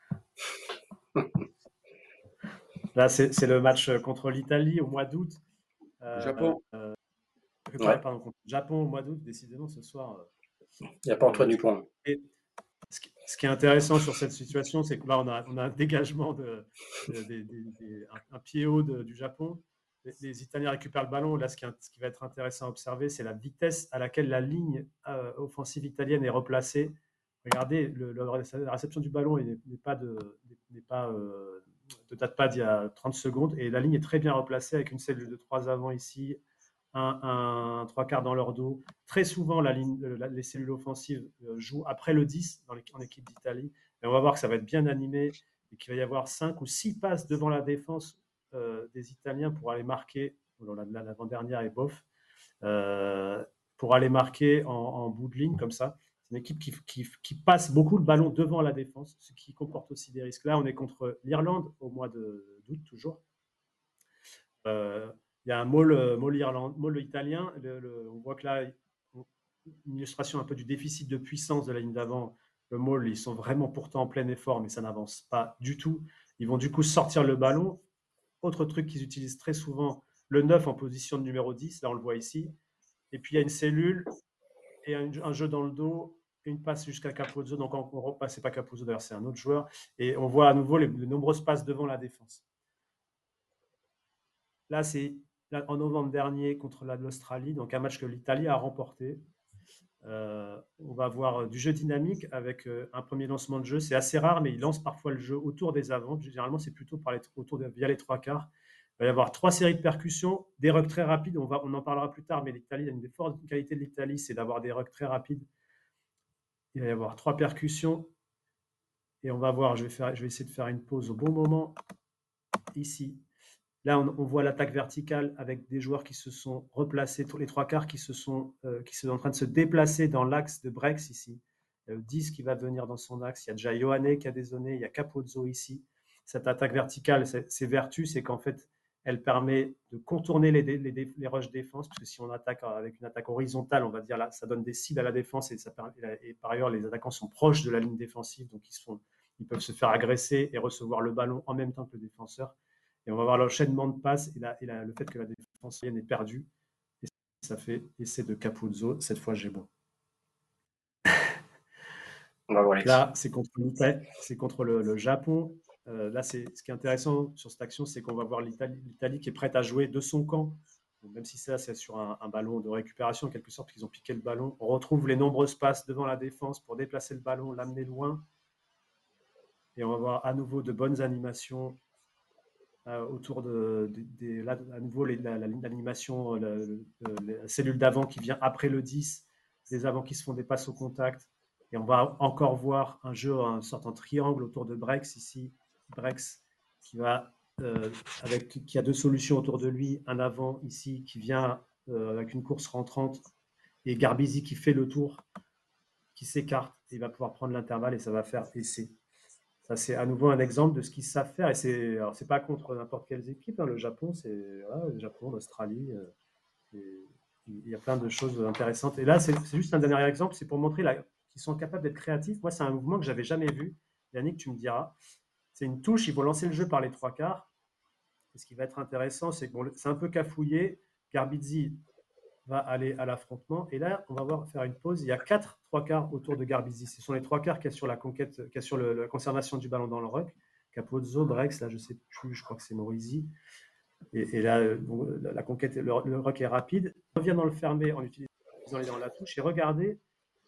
Là, c'est le match contre l'Italie au mois d'août. Euh, Japon. Ouais. Pardon, contre le Japon au mois d'août, décidément, ce soir. Il n'y a pas Antoine Dupont. Et ce, qui, ce qui est intéressant sur cette situation, c'est que là, on a, on a un dégagement, de, de, de, de un, un pied haut de, du Japon. Les, les Italiens récupèrent le ballon. Là, ce qui, ce qui va être intéressant à observer, c'est la vitesse à laquelle la ligne euh, offensive italienne est replacée. Regardez, le, le, la réception du ballon n'est pas de, n'est pas, euh, de date pas d'il y a trente secondes. Et la ligne est très bien replacée avec une cellule de trois avant ici, un, un trois quarts dans leur dos. Très souvent, la ligne, la, les cellules offensives jouent après le dix dans les, en équipe d'Italie. Et on va voir que ça va être bien animé et qu'il va y avoir cinq ou six passes devant la défense euh, des Italiens pour aller marquer. L'avant-dernière est bof. Euh, pour aller marquer en, en bout de ligne comme ça. C'est une équipe qui, qui, qui, passe beaucoup le ballon devant la défense, ce qui comporte aussi des risques. Là, on est contre l'Irlande au mois d'août toujours. Euh, il y a un maul, maul, Irland, maul italien. Le, le, on voit que là, une illustration un peu du déficit de puissance de la ligne d'avant. Le maul, ils sont vraiment pourtant en plein effort, mais ça n'avance pas du tout. Ils vont du coup sortir le ballon. Autre truc qu'ils utilisent très souvent, le neuf en position de numéro dix, là on le voit ici. Et puis il y a une cellule et un, un jeu dans le dos, une passe jusqu'à Capozzo. Donc on, on repasse, c'est pas Capozzo d'ailleurs, c'est un autre joueur. Et on voit à nouveau les, les nombreuses passes devant la défense. Là, c'est en novembre dernier contre l'Australie, donc un match que l'Italie a remporté. Euh, on va avoir du jeu dynamique avec euh, un premier lancement de jeu. C'est assez rare, mais il lance parfois le jeu autour des avants. Généralement, c'est plutôt par les, autour de, via les trois quarts. Il va y avoir trois séries de percussions, des rucks très rapides. On, va, on en parlera plus tard, mais l'Italie, une des fortes qualités de l'Italie, c'est d'avoir des rucks très rapides. Il va y avoir trois percussions. Et on va voir, je vais, faire, je vais essayer de faire une pause au bon moment. Ici, là, on, on voit l'attaque verticale avec des joueurs qui se sont replacés, les trois quarts qui, se sont, euh, qui sont en train de se déplacer dans l'axe de Brex ici. Il y a le dix qui va venir dans son axe. Il y a déjà Ioane qui a dézonné. Il y a Capozzo ici. Cette attaque verticale, ses vertus, c'est qu'en fait, elle permet de contourner les, les, les rushs défense, parce que si on attaque avec une attaque horizontale, on va dire là, ça donne des cibles à la défense et, ça, et par ailleurs, les attaquants sont proches de la ligne défensive, donc ils, se font, ils peuvent se faire agresser et recevoir le ballon en même temps que le défenseur. Et on va voir l'enchaînement de passes et, la, et la, le fait que la défense est perdue. Et ça fait essai de Capuzzo. Cette fois, j'ai bon. Là, c'est contre c'est contre le, le Japon. Euh, là, c'est ce qui est intéressant sur cette action, c'est qu'on va voir l'Italie qui est prête à jouer de son camp. Donc, même si ça, c'est sur un, un ballon de récupération, en quelque sorte, qu'ils ont piqué le ballon. On retrouve les nombreuses passes devant la défense pour déplacer le ballon, l'amener loin. Et on va voir à nouveau de bonnes animations euh, autour de, de, de, là, à nouveau les, la, la ligne d'animation, la, la cellule d'avant qui vient après le dix, des avants qui se font des passes au contact. Et on va encore voir un jeu, une sorte en triangle autour de Brex ici. Brex qui, va, euh, avec, qui a deux solutions autour de lui. Un avant ici qui vient euh, avec une course rentrante et Garbizi qui fait le tour, qui s'écarte. Il va pouvoir prendre l'intervalle et ça va faire essai. Ça, c'est à nouveau un exemple de ce qu'ils savent faire. Et c'est, alors, c'est pas contre n'importe quelles équipes. Hein. Le Japon, c'est voilà, le Japon, l'Australie. Euh, il y a plein de choses intéressantes. Et là, c'est, c'est juste un dernier exemple. C'est pour montrer la, qui sont capables d'être créatifs. Moi, c'est un mouvement que j'avais jamais vu. Yannick, tu me diras. C'est une touche, il faut lancer le jeu par les trois quarts. Et ce qui va être intéressant, c'est que bon, c'est un peu cafouillé. Garbizzi va aller à l'affrontement. Et là, on va voir faire une pause. Il y a quatre trois quarts autour de Garbizzi. Ce sont les trois quarts qui sur la conquête, qui sur le, la conservation du ballon dans le ruck. Capozzo, Brex, là, je ne sais plus, je crois que c'est Morisi. Et, et là, bon, la conquête, le, le ruck est rapide. On revient dans le fermé en utilisant les dans la touche. Et regardez,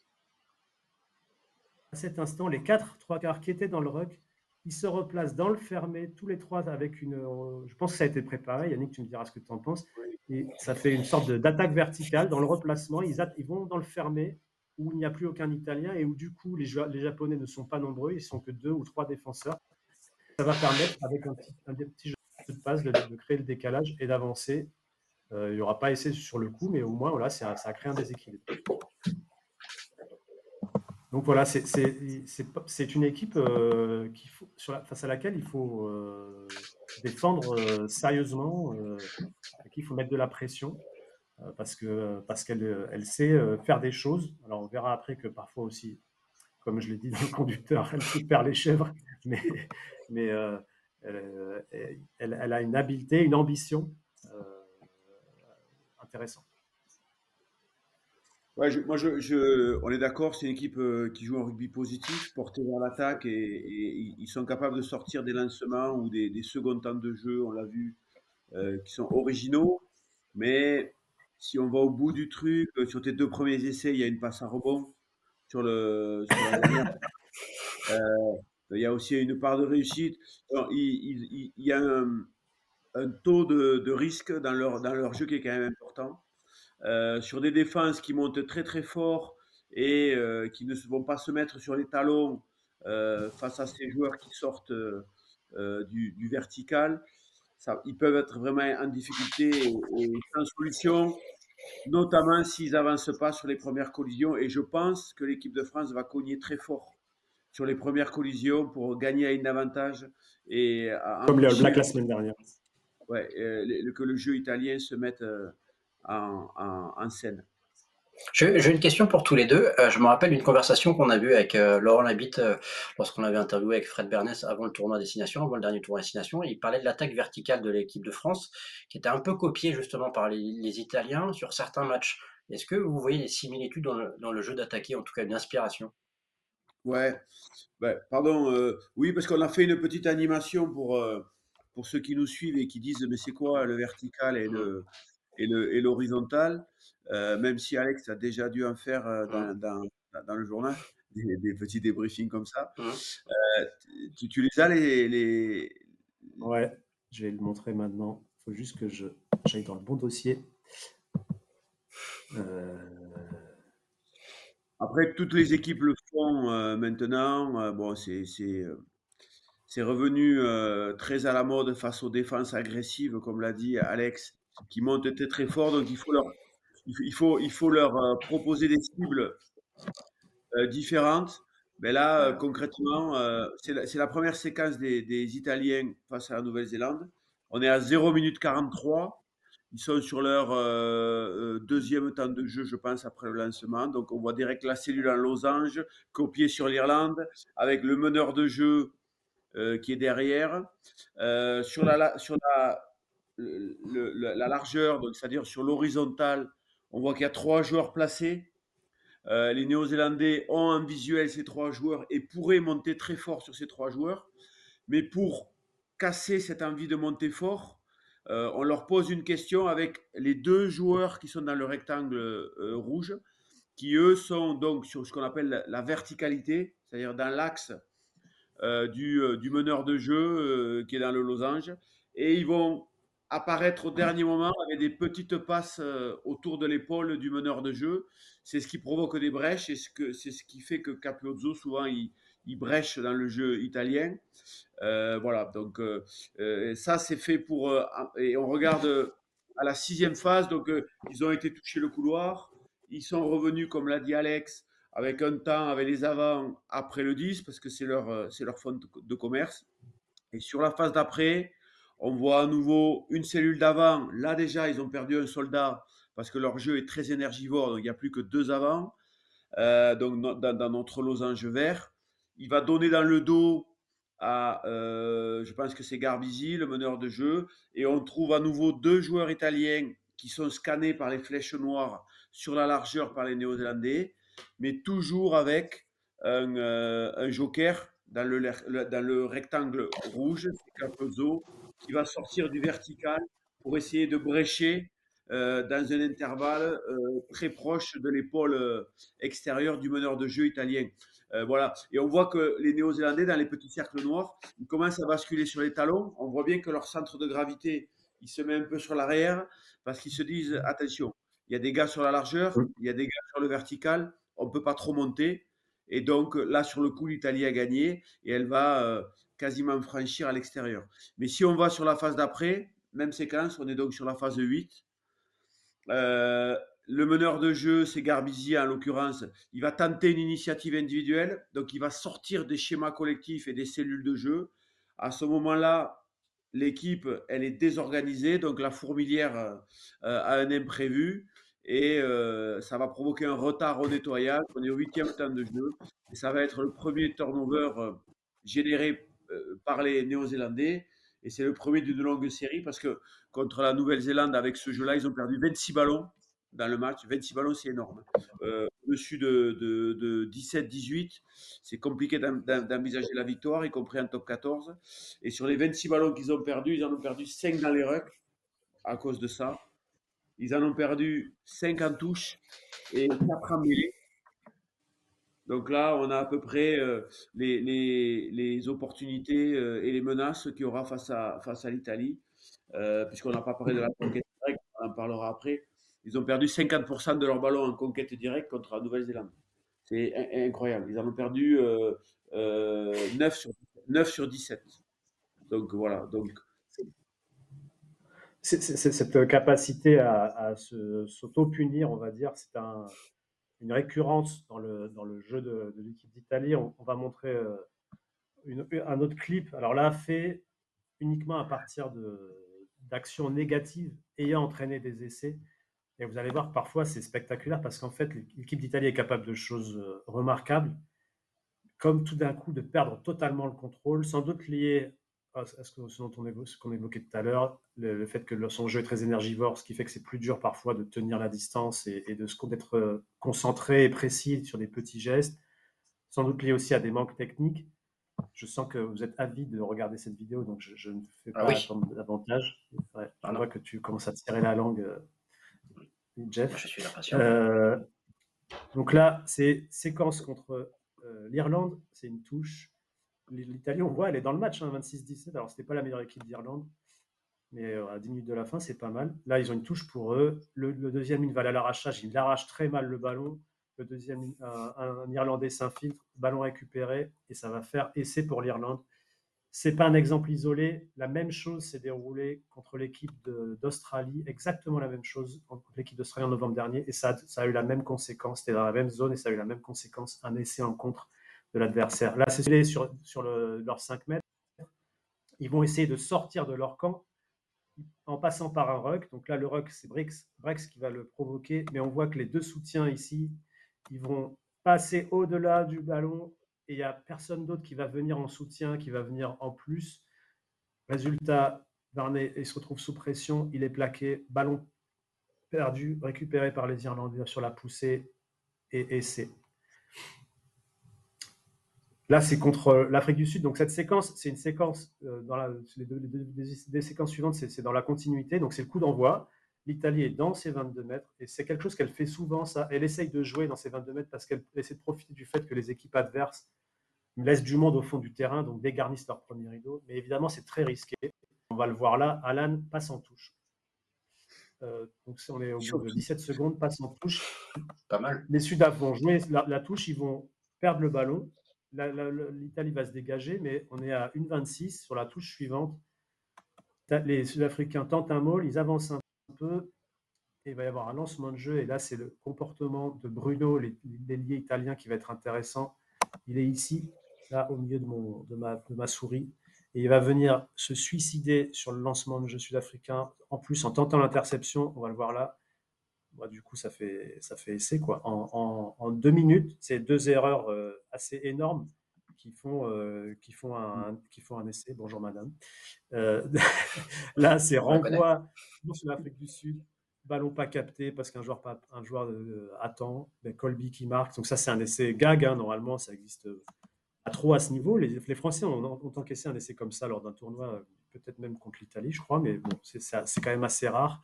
à cet instant, les quatre trois quarts qui étaient dans le ruck, ils se replacent dans le fermé, tous les trois avec une. Je pense que ça a été préparé. Yannick, tu me diras ce que tu en penses. Et ça fait une sorte d'attaque verticale dans le replacement. Ils, ils, vont dans le fermé où il n'y a plus aucun Italien et où du coup les, les Japonais ne sont pas nombreux. Ils ne sont que deux ou trois défenseurs. Ça va permettre, avec un petit, un petit jeu de passe, de, de créer le décalage et d'avancer. Euh, il n'y aura pas essai sur le coup, mais au moins, voilà, ça, ça a créé un déséquilibre. Donc voilà, c'est une équipe euh, qui faut, sur la, face à laquelle il faut euh, défendre euh, sérieusement, euh, à qui il faut mettre de la pression, euh, parce que parce qu'elle elle sait euh, faire des choses. Alors on verra après que parfois aussi, comme je l'ai dit dans le conducteur, elle perd les chèvres, mais, mais euh, elle, elle, elle a une habileté, une ambition euh, intéressante. Ouais, je, moi, je, je, on est d'accord, c'est une équipe euh, qui joue un rugby positif, porté vers l'attaque, et, et ils sont capables de sortir des lancements ou des, des seconds temps de jeu, on l'a vu, euh, qui sont originaux. Mais si on va au bout du truc, euh, sur tes deux premiers essais, il y a une passe à rebond. Sur, le, sur la dernière, euh, il y a aussi une part de réussite. Alors, il, il, il, il y a un, un taux de, de risque dans leur, dans leur jeu qui est quand même important. Euh, sur des défenses qui montent très très fort et euh, qui ne vont pas se mettre sur les talons euh, face à ces joueurs qui sortent euh, du, du vertical, ça, ils peuvent être vraiment en difficulté et, et sans solution, notamment s'ils n'avancent pas sur les premières collisions. Et je pense que l'équipe de France va cogner très fort sur les premières collisions pour gagner à un avantage. Et à Comme les All Blacks la semaine dernière. Ouais, euh, que le jeu italien se mette euh, en, en, en scène. J'ai une question pour tous les deux. Euh, je me rappelle une conversation qu'on a vue avec euh, Laurent Labitte euh, lorsqu'on avait interviewé avec Fred Bernès avant le tournoi Destination, avant le dernier tournoi Destination. Il parlait de l'attaque verticale de l'équipe de France, qui était un peu copiée justement par les, les Italiens sur certains matchs. Est-ce que vous voyez des similitudes dans le, dans le jeu d'attaquer, en tout cas une inspiration? Ouais, ben, pardon. Euh, oui, parce qu'on a fait une petite animation pour, euh, pour ceux qui nous suivent et qui disent mais c'est quoi le vertical et le, et le, et l'horizontal, euh, même si Alex a déjà dû en faire euh, dans, dans, dans le journal, des, des petits débriefings comme ça. Euh, tu, tu les as les, les... Ouais, je vais le montrer maintenant. Il faut juste que je j'aille dans le bon dossier. Euh... Après, toutes les équipes le font euh, maintenant. Euh, bon, c'est c'est euh, c'est revenu euh, très à la mode face aux défenses agressives, comme l'a dit Alex, qui montent très très fort. Donc il faut leur il faut il faut leur euh, proposer des cibles euh, différentes. Mais là, euh, concrètement, euh, c'est la, c'est la première séquence des, des Italiens face à la Nouvelle-Zélande. On est à zéro minute quarante-trois. Ils sont sur leur euh, euh, deuxième temps de jeu, je pense, après le lancement. Donc, on voit direct la cellule en losange, copiée sur l'Irlande, avec le meneur de jeu euh, qui est derrière. Euh, sur la, sur la, le, le, la largeur, c'est-à-dire sur l'horizontale, on voit qu'il y a trois joueurs placés. Euh, les Néo-Zélandais ont en visuel ces trois joueurs et pourraient monter très fort sur ces trois joueurs. Mais pour casser cette envie de monter fort, euh, on leur pose une question avec les deux joueurs qui sont dans le rectangle euh, rouge, qui eux sont donc sur ce qu'on appelle la, la verticalité, c'est-à-dire dans l'axe euh, du, euh, du meneur de jeu euh, qui est dans le losange. Et ils vont apparaître au dernier moment avec des petites passes euh, autour de l'épaule du meneur de jeu. C'est ce qui provoque des brèches et ce que, c'est ce qui fait que Capozzo, souvent, il, il brèche dans le jeu italien. Euh, voilà, donc euh, euh, ça, c'est fait pour... Euh, et on regarde à la sixième phase, donc euh, ils ont été touchés le couloir. Ils sont revenus, comme l'a dit Alex, avec un temps, avec les avants après le dix, parce que c'est leur, c'est leur fond de commerce. Et sur la phase d'après, on voit à nouveau une cellule d'avant. Là, déjà, ils ont perdu un soldat parce que leur jeu est très énergivore, donc il n'y a plus que deux avants. euh, donc no- dans, dans notre losange vert. Il va donner dans le dos à, euh, je pense que c'est Garbisi, le meneur de jeu, et on trouve à nouveau deux joueurs italiens qui sont scannés par les flèches noires sur la largeur par les Néo-Zélandais, mais toujours avec un, euh, un joker dans le, le- dans le rectangle rouge, c'est Capozzo, qui va sortir du vertical pour essayer de brécher euh, dans un intervalle euh, très proche de l'épaule euh, extérieure du meneur de jeu italien. Euh, voilà. Et on voit que les Néo-Zélandais, dans les petits cercles noirs, ils commencent à basculer sur les talons. On voit bien que leur centre de gravité, il se met un peu sur l'arrière parce qu'ils se disent, attention, il y a des gars sur la largeur, il y a des gars sur le vertical, on ne peut pas trop monter. Et donc là, sur le coup, l'Italie a gagné et elle va euh, quasiment franchir à l'extérieur. Mais si on va sur la phase d'après, même séquence, on est donc sur la phase huit. Euh, le meneur de jeu, c'est Garbisi en l'occurrence. Il va tenter une initiative individuelle, donc il va sortir des schémas collectifs et des cellules de jeu. À ce moment-là, l'équipe, elle est désorganisée, donc la fourmilière euh, a un imprévu et euh, ça va provoquer un retard au nettoyage. On est au huitième temps de jeu et ça va être le premier turnover euh, généré euh, par les Néo-Zélandais et c'est le premier d'une longue série parce que contre la Nouvelle-Zélande avec ce jeu-là, ils ont perdu vingt-six ballons dans le match. vingt-six ballons, c'est énorme. Euh, au-dessus de, de, de dix-sept dix-huit, c'est compliqué d'envisager la victoire, y compris en top quatorze. Et sur les vingt-six ballons qu'ils ont perdus, ils en ont perdu cinq dans les rucks à cause de ça. Ils en ont perdu cinq en touche et quatre en mêlée. Donc là, on a à peu près euh, les, les, les opportunités euh, et les menaces qu'il y aura face à, face à l'Italie, euh, puisqu'on n'a pas parlé de la conquête directe, on en parlera après. Ils ont perdu cinquante pour cent de leurs ballons en conquête directe contre la Nouvelle-Zélande. C'est in- incroyable. Ils en ont perdu euh, euh, neuf sur, neuf sur dix-sept. Donc voilà. Donc, C'est- c'est- c'est cette capacité à, à se- s'auto-punir, on va dire, c'est un, une récurrence dans le, dans le jeu de, de l'équipe d'Italie. On, on va montrer euh, une- un autre clip. Alors là, fait uniquement à partir de, d'actions négatives ayant entraîné des essais. Et vous allez voir, parfois, c'est spectaculaire parce qu'en fait, l'équipe d'Italie est capable de choses euh, remarquables, comme tout d'un coup de perdre totalement le contrôle, sans doute lié à ce, que, ce, dont on évo- ce qu'on évoquait tout à l'heure, le, le fait que le- son jeu est très énergivore, ce qui fait que c'est plus dur parfois de tenir la distance et, et de se- d'être euh, concentré et précis sur des petits gestes, sans doute lié aussi à des manques techniques. Je sens que vous êtes avide de regarder cette vidéo, donc je, je ne fais Ah pas oui, attendre davantage. Ouais, ah je non, vois que tu commences à tirer la langue, euh, moi Jeff. je suis impatient. Euh, donc là, c'est séquence contre euh, l'Irlande, c'est une touche. L'Italie, on voit, elle est dans le match, hein, vingt-six dix-sept. Alors, c'était pas la meilleure équipe d'Irlande, mais euh, à dix minutes de la fin, c'est pas mal. Là, ils ont une touche pour eux. Le, le deuxième, il va à l'arrachage, il arrache très mal le ballon. Le deuxième, un, un Irlandais s'infiltre, ballon récupéré, et ça va faire essai pour l'Irlande. C'est pas un exemple isolé. La même chose s'est déroulée contre l'équipe d'Australie, exactement la même chose contre l'équipe d'Australie en novembre dernier, et ça, ça a eu la même conséquence. C'était dans la même zone et ça a eu la même conséquence, un essai en contre de l'adversaire. Là, c'est sur, sur le, leurs cinq mètres. Ils vont essayer de sortir de leur camp en passant par un ruck. Donc là, le ruck, c'est Brex, Brex qui va le provoquer, mais on voit que les deux soutiens ici, ils vont passer au-delà du ballon et il n'y a personne d'autre qui va venir en soutien, qui va venir en plus. Résultat, Varney il se retrouve sous pression, il est plaqué, ballon perdu, récupéré par les Irlandais sur la poussée et essai. Là, c'est contre l'Afrique du Sud. Donc, cette séquence, c'est une séquence, euh, dans la, les deux, les deux, les séquences suivantes, c'est dans la continuité. Donc, c'est le coup d'envoi. L'Italie est dans ses vingt-deux mètres et c'est quelque chose qu'elle fait souvent, ça. Elle essaye de jouer dans ses vingt-deux mètres parce qu'elle essaie de profiter du fait que les équipes adverses laissent du monde au fond du terrain, donc dégarnissent leur premier rideau. Mais évidemment, c'est très risqué. On va le voir là. Alan passe en touche. Euh, donc, on est au bout de dix-sept secondes, passe en touche. Pas mal. Les Sudaf vont jouer la, la touche, ils vont perdre le ballon. L'Italie va se dégager, mais on est à une vingt-six sur la touche suivante. Les Sud-Africains tentent un maul, ils avancent un peu, et il va y avoir un lancement de jeu. Et là, c'est le comportement de Bruno, l'ailier italien, qui va être intéressant. Il est ici, là, au milieu de, mon, de, ma, de ma souris. Et il va venir se suicider sur le lancement de jeu sud-africain. En plus, en tentant l'interception, on va le voir là. moi, du coup, ça fait, ça fait essai, quoi. En, en- en deux minutes, c'est deux erreurs euh, assez énormes qui font, euh, qui font un, qui font un essai. Bonjour, madame. Euh, Là, c'est On la connaît. renvoi sur l'Afrique du Sud, ballon pas capté parce qu'un joueur, pas, un joueur euh, attend, ben, Colby qui marque. Donc ça, c'est un essai gag, hein, normalement, ça existe pas trop à ce niveau. Les, les Français ont, ont encaissé un essai comme ça lors d'un tournoi, euh, peut-être même contre l'Italie, je crois, mais bon, c'est ça- c'est quand même assez rare.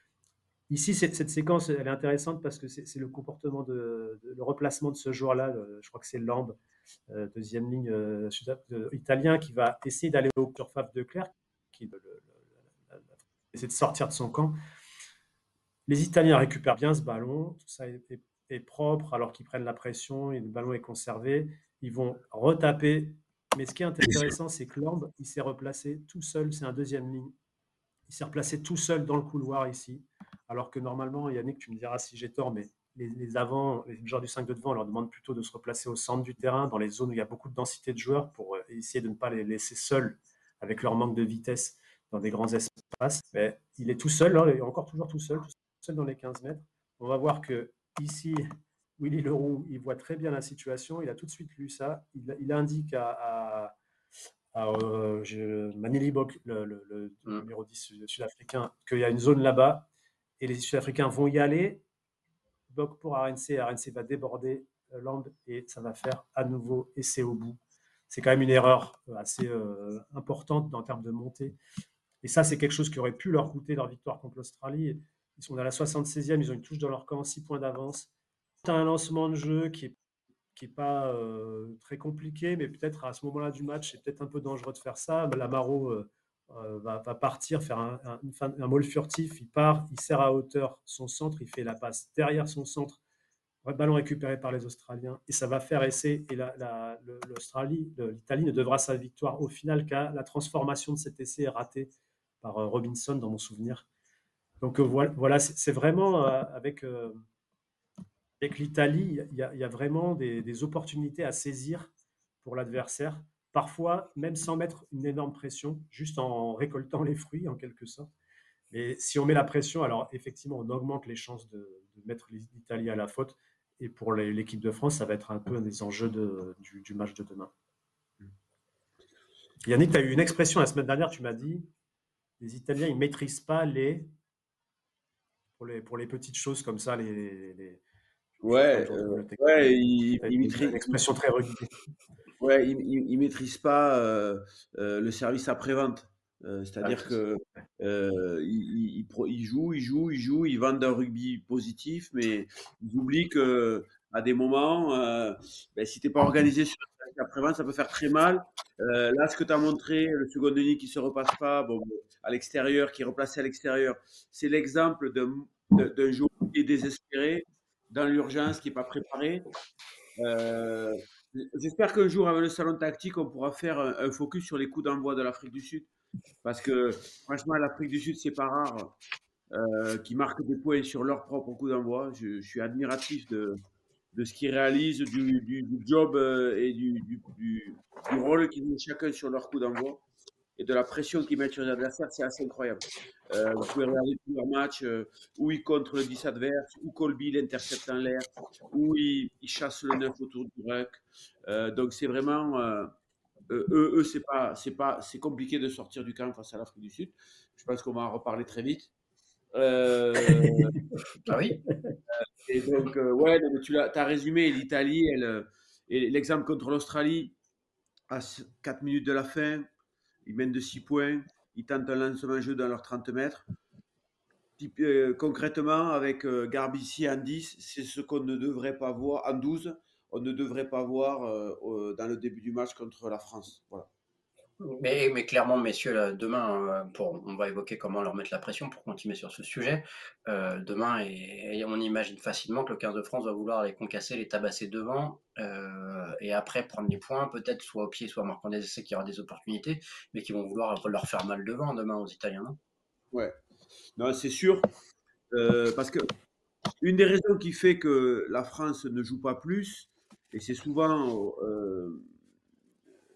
Ici, cette, cette séquence, elle est intéressante parce que c'est c'est le comportement de, de- le replacement de ce joueur-là. le- Je crois que c'est Lamb, euh, deuxième ligne euh, sud- euh, italien, qui va essayer d'aller au surface de Clerc, qui le- le- le- essaie de sortir de son camp. Les Italiens récupèrent bien ce ballon, tout ça est, est- est propre alors qu'ils prennent la pression et le ballon est conservé. Ils vont retaper. Mais ce qui est intéressant, c'est que Lamb, il s'est replacé tout seul, c'est un deuxième ligne. Il s'est replacé tout seul dans le couloir ici, alors que normalement, Yannick, tu me diras si j'ai tort, mais les, les avants, les joueurs du cinq de devant, on leur demande plutôt de se replacer au centre du terrain, dans les zones où il y a beaucoup de densité de joueurs, pour euh, essayer de ne pas les laisser seuls avec leur manque de vitesse dans des grands espaces. Mais il est tout seul, hein, il est encore toujours tout seul, tout seul dans les quinze mètres. On va voir que ici, Willy Leroux, il voit très bien la situation, il a tout de suite lu ça, il, il indique à, à alors, euh, je, Manili Bok, le, le- le Mm. numéro dix sud- sud-africain, qu'il y a une zone là-bas et les Sud-Africains vont y aller. Bok pour R N C, R N C va déborder euh, Land et ça va faire à nouveau essai au bout. C'est quand même une erreur euh, assez euh, importante en termes de montée. Et ça, c'est quelque chose qui aurait pu leur coûter leur victoire contre l'Australie. Ils sont à la soixante-seizième, ils ont une touche dans leur camp, six points d'avance. Tu as un lancement de jeu qui est qui n'est pas euh, très compliqué, mais peut-être à ce moment-là du match, c'est peut-être un peu dangereux de faire ça. Lamaro euh, euh, va, va, partir, faire un, un, un, un môle furtif, il part, il sert à hauteur son centre, il fait la passe derrière son centre, ballon récupéré par les Australiens, et ça va faire essai. Et la, la, l'Australie, l'Italie ne devra sa victoire au final qu'à la transformation de cet essai ratée par euh, Robinson, dans mon souvenir. Donc euh, voilà, voilà c'est vraiment euh, avec... Euh, avec l'Italie, il y, a, il y a vraiment des, des opportunités à saisir pour l'adversaire, parfois même sans mettre une énorme pression, juste en récoltant les fruits en quelque sorte. Mais si on met la pression, alors effectivement, on augmente les chances de, de mettre l'Italie à la faute. Et pour les- l'équipe de France, ça va être un peu un des enjeux de- du, du match de demain. Yannick, tu as eu une expression la semaine dernière, tu m'as dit, les Italiens, ils ne maîtrisent pas les pour, les... pour les petites choses comme ça, les, les, les- je sais pas, Ouais, je retrouve euh, le texte. ouais, il, Tu as il une maîtrise, expression très rugby. ouais, il, il- il maîtrise pas euh, euh, le service après-vente. Euh, Ah oui, c'est-à-dire que euh, il, il, il pro- il joue, il joue, il joue, ils vendent un rugby positif, mais ils oublient que à des moments, euh, ben, si t'es pas organisé sur le service après-vente, ça peut faire très mal. Euh, là, ce que tu as montré, le second denis qui se repasse pas, bon, bon, à l'extérieur, qui est replacé à l'extérieur, c'est l'exemple d'un d'un- d'un joueur qui est désespéré, dans l'urgence, qui n'est pas préparé. Euh, J'espère qu'un jour, avec le salon tactique, on pourra faire un, un focus sur les coups d'envoi de l'Afrique du Sud. Parce que, franchement, l'Afrique du Sud, c'est pas rare euh, qui marquent des points sur leur propre coup d'envoi. Je, je suis admiratif de, de ce qu'ils réalisent, du, du, du job euh, et du, du, du, du rôle qu'ils ont chacun sur leur coup d'envoi et de la pression qu'ils mettent sur les adversaires, c'est assez incroyable. Euh, vous pouvez regarder tous leurs matchs euh, où ils contre le dix adverse, où Colby l'intercepte en l'air, où ils, ils chassent le neuf autour du ruck. Euh, donc c'est vraiment euh, eux, eux c'est pas, c'est pas, c'est compliqué de sortir du camp face à l'Afrique du Sud. Je pense qu'on va en reparler très vite. Euh, Ah oui, et donc euh, ouais, non, mais tu l'as, t'as résumé l'Italie, elle, euh, et l'exemple contre l'Australie à quatre minutes de la fin, ils mènent de six points, ils tentent un lancement jeu dans leurs trente mètres. Typ- euh, concrètement, avec euh, Garbici en dix, c'est ce qu'on ne devrait pas voir, en douze, on ne devrait pas voir euh, euh, dans le début du match contre la France. Voilà. mais, mais clairement, messieurs, là, demain, euh, pour, on va évoquer comment leur mettre la pression pour continuer sur ce sujet. Euh, demain, et, et on imagine facilement que le quinze de France va vouloir les concasser, les tabasser devant, euh, et après prendre les points, peut-être soit au pied, soit en marquant des essais, qu'il y aura des opportunités, mais qui vont vouloir leur faire mal devant demain aux Italiens. Non. Ouais, non, c'est sûr, euh, parce que une des raisons qui fait que la France ne joue pas plus, et c'est souvent euh,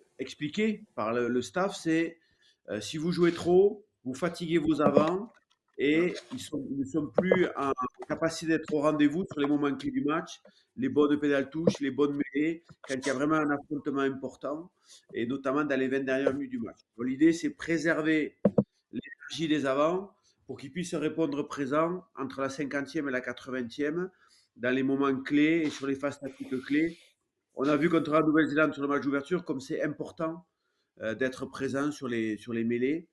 expliqué par le, le staff, c'est euh, si vous jouez trop, vous fatiguez vos avants, et ils, sont, ils ne sont plus en capacité d'être au rendez-vous sur les moments clés du match, les bonnes pédales touches, les bonnes mêlées, quand il y a vraiment un affrontement important, et notamment dans les vingt dernières minutes du match. L'idée, c'est préserver l'énergie des avants pour qu'ils puissent répondre présent entre la cinquantième et la quatre-vingtième dans les moments clés et sur les phases tactiques clés. On a vu contre la Nouvelle-Zélande sur le match d'ouverture comme c'est important euh, d'être présent sur les, sur les mêlées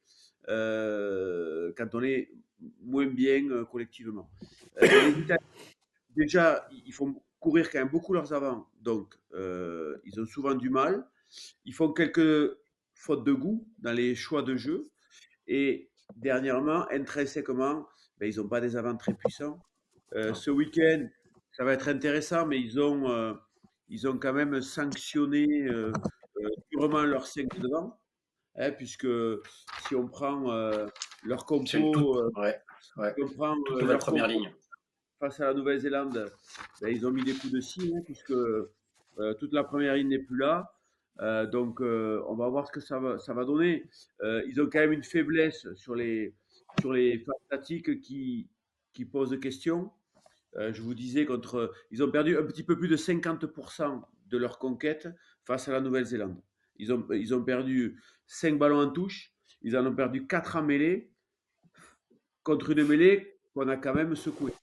euh, quand on est moins bien euh, collectivement. Euh, les Italiens, déjà, ils font courir quand même beaucoup leurs avants, donc euh, ils ont souvent du mal. Ils font quelques fautes de goût dans les choix de jeu. Et dernièrement, intrinsèquement, ben, ils n'ont pas des avants très puissants. Euh, ce week-end, ça va être intéressant, mais ils ont, euh, ils ont quand même sanctionné euh, euh, durement leurs cinq de devant, hein, puisque si on prend euh, leur C'est une toute, compo, euh, ouais, ouais, si on prend toute euh, nouvelle leur première compo ligne. face à la Nouvelle-Zélande, ben, ils ont mis des coups de scie, hein, puisque euh, toute la première ligne n'est plus là. Euh, donc, euh, on va voir ce que ça va, ça va donner. Euh, ils ont quand même une faiblesse sur les, sur les phases statiques qui, qui posent question. Euh, je vous disais, contre, ils ont perdu un petit peu plus de cinquante pour cent de leur conquête face à la Nouvelle-Zélande. Ils ont, ils ont perdu cinq ballons en touche, ils en ont perdu quatre en mêlée, contre une mêlée qu'on a quand même secouée.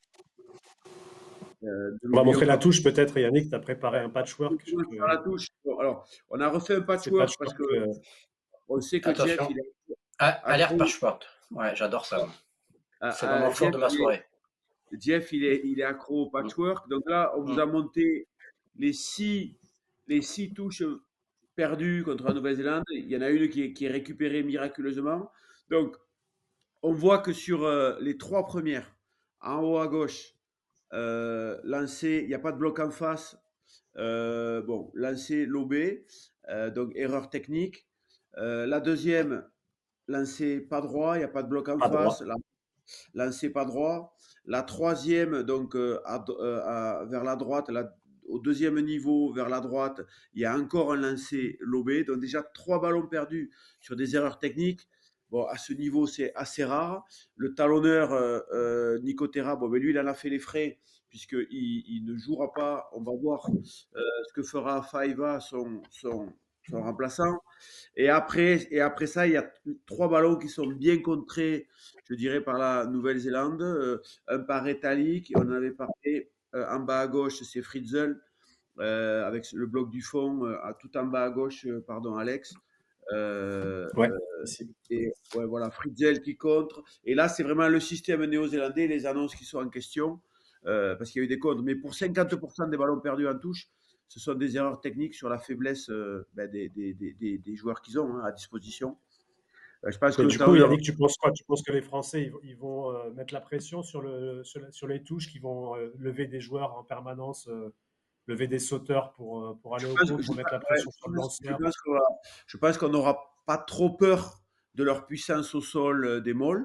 Euh, on va montrer la touche peut-être, Yannick, tu as préparé un patchwork. Que... la touche. Bon, alors, on a refait un patchwork, patchwork parce que euh... on sait que Attention. Jeff, il est ah, alerte patchwork. Ouais, j'adore ça. Ah, c'est le moment fort de ma soirée. Est, Jeff, il est, il est accro au patchwork. Mmh. Donc là, on mmh. vous a monté les six, les six touches perdues contre la Nouvelle-Zélande. Il y en a une qui est, qui est récupérée miraculeusement. Donc, on voit que sur euh, les trois premières, en haut à gauche, euh, lancé, il n'y a pas de bloc en face. Euh, bon, lancé lobé, euh, donc erreur technique. Euh, la deuxième, lancé pas droit, il n'y a pas de bloc en pas face. Droit. La, lancé pas droit. La troisième, donc euh, à, à, vers la droite, la, au deuxième niveau, vers la droite, il y a encore un lancé lobé. Donc déjà trois ballons perdus sur des erreurs techniques. Bon, à ce niveau, c'est assez rare. Le talonneur euh, euh, Nicotera, bon, ben lui, il en a fait les frais puisqu'il il ne jouera pas. On va voir euh, ce que fera Faiva, son, son, son remplaçant. Et après, et après ça, il y a trois ballons qui sont bien contrés, je dirais, par la Nouvelle-Zélande. Euh, un par Etalik, on en avait parlé. Euh, en bas à gauche, c'est Fritzel, euh, avec le bloc du fond, euh, tout en bas à gauche, euh, pardon, Alex. Euh, ouais, euh, et ouais, voilà, Fritzel qui contre. Et là, c'est vraiment le système néo-zélandais, les annonces qui sont en question, euh, parce qu'il y a eu des comptes. Mais pour cinquante pour cent des ballons perdus en touche, ce sont des erreurs techniques sur la faiblesse euh, ben, des, des, des, des, joueurs qu'ils ont hein, à disposition. Euh, je pense que du coup, Yannick, tu penses quoi? Tu penses que les Français ils, ils vont euh, mettre la pression sur, le, sur, sur les touches, qui vont euh, lever des joueurs en permanence, euh, lever des sauteurs pour, pour aller je au pense, compte, pour mettre la pression ouais, sur le lanceur? Je pense qu'on n'aura pas trop peur de leur puissance au sol euh, des molles.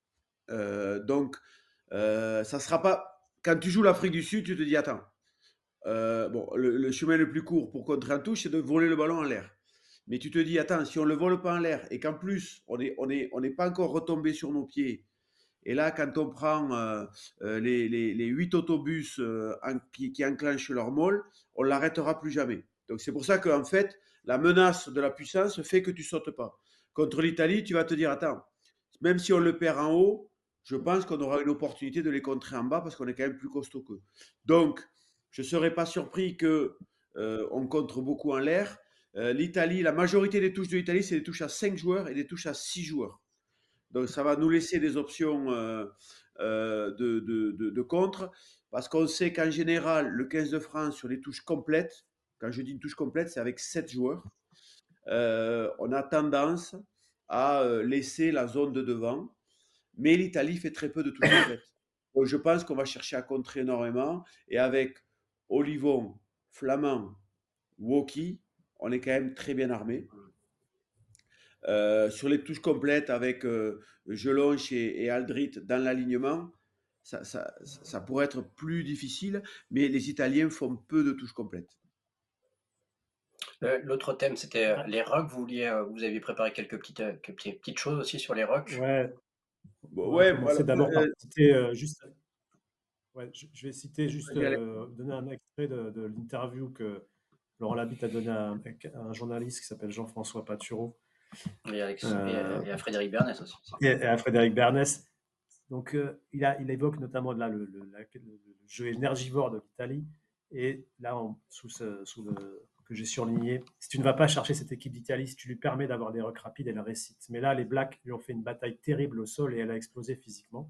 Euh, donc, euh, ça sera pas. Quand tu joues l'Afrique du Sud, tu te dis attends. Euh, bon, le, le, chemin le plus court pour contrer un touche, c'est de voler le ballon en l'air. Mais tu te dis, attends, si on ne le vole pas en l'air et qu'en plus, on n'est on est, on est pas encore retombé sur nos pieds, et là, quand on prend euh, euh, les, les, les huit autobus euh, en, qui, qui enclenchent leur molle, on ne l'arrêtera plus jamais. Donc c'est pour ça qu'en fait, la menace de la puissance fait que tu ne sautes pas. Contre l'Italie, tu vas te dire, attends, même si on le perd en haut, je pense qu'on aura une opportunité de les contrer en bas parce qu'on est quand même plus costaud qu'eux. Donc, je ne serais pas surpris qu'on euh, contre beaucoup en l'air. Euh, L'Italie, la majorité des touches de l'Italie, c'est des touches à cinq joueurs et des touches à six joueurs. Donc, ça va nous laisser des options euh, euh, de, de, de, de contre, parce qu'on sait qu'en général, le quinze de France, sur les touches complètes, quand je dis une touche complète, c'est avec sept joueurs, euh, on a tendance à laisser la zone de devant, mais l'Italie fait très peu de touches complètes. Donc, je pense qu'on va chercher à contrer énormément, et avec Olivon, Flamand, Woki, on est quand même très bien armé. Euh, sur les touches complètes avec euh, Jelonch et, et Aldrit dans l'alignement, ça, ça, ça pourrait être plus difficile, mais les Italiens font peu de touches complètes. Euh, L'autre thème, c'était euh, les rucks. Vous, vouliez, euh, vous aviez préparé quelques petites, euh, quelques petites choses aussi sur les rucks. Ouais, Bon, On va ouais, commencer voilà, d'abord par euh, citer euh, juste. Ouais, je, je vais citer juste, vas-y, Alex. euh, donner un extrait de, de l'interview que Laurent Labitte a donné à un, à un journaliste qui s'appelle Jean-François Patureau, Et, Alex, et, euh, et à Frédéric Bernès aussi. et, et à Frédéric Bernès. Donc, euh, il, a, il évoque notamment là, le, le, la- le jeu énergivore de l'Italie. Et là, en- sous, ce, sous le que j'ai surligné, si tu ne vas pas chercher cette équipe d'Italie, si tu lui permets d'avoir des rucks rapides, elle récite. Mais là, les Blacks lui ont fait une bataille terrible au sol et elle a explosé physiquement.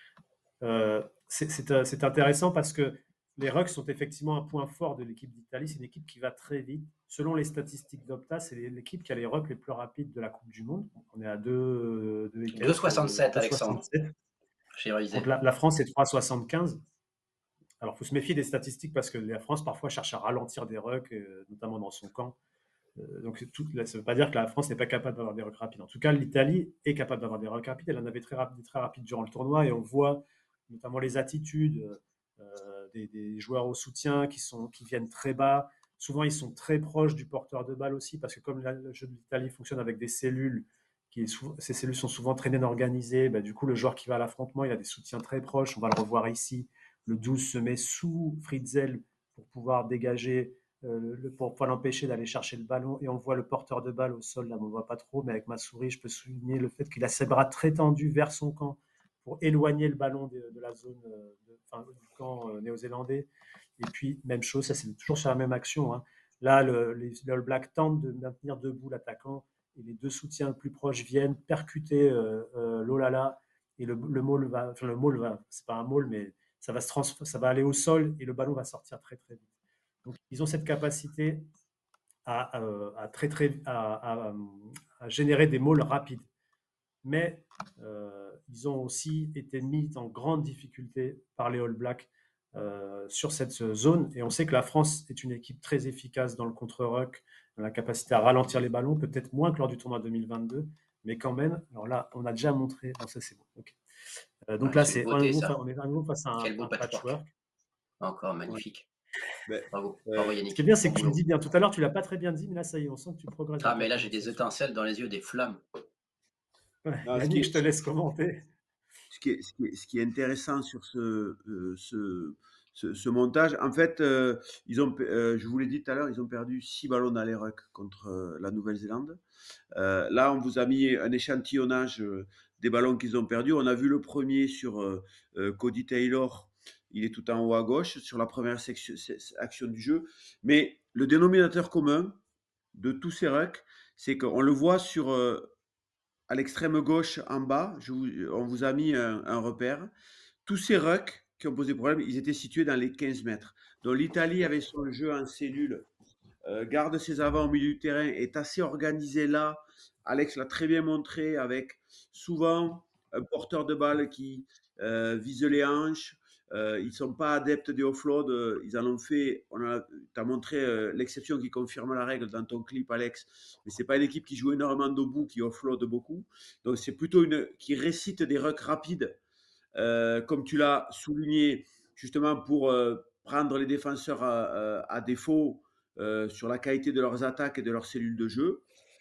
Euh, c'est c'est, euh, c'est intéressant parce que les rucks sont effectivement un point fort de l'équipe d'Italie. C'est une équipe qui va très vite. Selon les statistiques d'Opta, c'est l'équipe qui a les rucks les plus rapides de la Coupe du Monde. On est à deux virgule quatre, deux virgule soixante-sept, Alexandre. deux virgule soixante-sept. J'ai révisé. Contre la, la France, c'est trois virgule soixante-quinze. Alors, il faut se méfier des statistiques parce que la France, parfois, cherche à ralentir des rucks, euh, notamment dans son camp. Euh, donc, tout, là, ça ne veut pas dire que la France n'est pas capable d'avoir des rucks rapides. En tout cas, l'Italie est capable d'avoir des rucks rapides. Elle en avait très, rapide, très rapides durant le tournoi et on voit notamment les attitudes euh, des, des, joueurs au soutien qui, sont, qui viennent très bas. Souvent, ils sont très proches du porteur de balle aussi parce que comme la, le jeu de l'Italie fonctionne avec des cellules, qui souvent, ces cellules sont souvent très bien organisées, bah, du coup, le joueur qui va à l'affrontement, il a des soutiens très proches. On va le revoir ici. Le douze se met sous Fritzel pour pouvoir dégager, euh, le, pour pas l'empêcher d'aller chercher le ballon. Et on voit le porteur de balle au sol, là on ne voit pas trop, mais avec ma souris, je peux souligner le fait qu'il a ses bras très tendus vers son camp pour éloigner le ballon de, de la zone, de, enfin, du camp euh, néo-zélandais. Et puis, même chose, ça c'est toujours sur la même action, hein. Là, le, les, les All Blacks tentent de maintenir debout l'attaquant et les deux soutiens plus proches viennent percuter euh, euh, l'Olala et le, le maul va, enfin le maul va, c'est pas un maul, mais ça va, se trans, ça va aller au sol et le ballon va sortir très très vite. Donc, ils ont cette capacité à, euh, à, très, très, à, à, à générer des mauls rapides. Mais euh, ils ont aussi été mis en grande difficulté par les All Blacks euh, sur cette zone. Et on sait que la France est une équipe très efficace dans le contre-ruck, dans la capacité à ralentir les ballons, peut-être moins que lors du tournoi deux mille vingt-deux, mais quand même. Alors là, on a déjà montré. Non, ça c'est bon. Okay. Euh, donc Ouais, là, c'est une c'est beauté, ça. on est à nouveau face à un, Quel beau un patchwork. patchwork. Encore Ouais. magnifique. Ben, Bravo. euh, Bravo Ce qui Yannick. est bien, c'est Bon que tu le boulot. dis bien. Tout à l'heure, tu l'as pas très bien dit, mais là, ça y est, on sent que tu progresses dans Ah, ta mais là, j'ai des prononciation. étincelles dans les yeux, des flammes. Ouais, non, ce qui Yannick, est, je te laisse commenter. ce qui est, ce qui est, ce qui est intéressant sur ce, euh, ce, ce, ce montage, en fait, euh, ils ont, euh, je vous l'ai dit tout à l'heure, ils ont perdu six ballons dans les rucks contre euh, la Nouvelle-Zélande. Euh, là, on vous a mis un échantillonnage euh, des ballons qu'ils ont perdus. On a vu le premier sur euh, euh, Cody Taylor. Il est tout en haut à gauche sur la première section, action du jeu. Mais le dénominateur commun de tous ces rucks, c'est qu'on le voit sur euh, à l'extrême gauche en bas. Je vous, on vous a mis un, un repère. Tous ces rucks qui ont posé problème, ils étaient situés dans les quinze mètres. Donc l'Italie avait son jeu en cellule, euh, garde ses avants au milieu du terrain, est assez organisé là. Alex l'a très bien montré avec souvent un porteur de balle qui euh, vise les hanches. Euh, ils ne sont pas adeptes des offloads. Euh, ils en ont fait. Tu as montré euh, l'exception qui confirme la règle dans ton clip, Alex. Mais ce n'est pas une équipe qui joue énormément debout, qui offload beaucoup. Donc c'est plutôt une qui récite des rucks rapides, euh, comme tu l'as souligné, justement pour euh, prendre les défenseurs à, à, à défaut euh, sur la qualité de leurs attaques et de leurs cellules de jeu.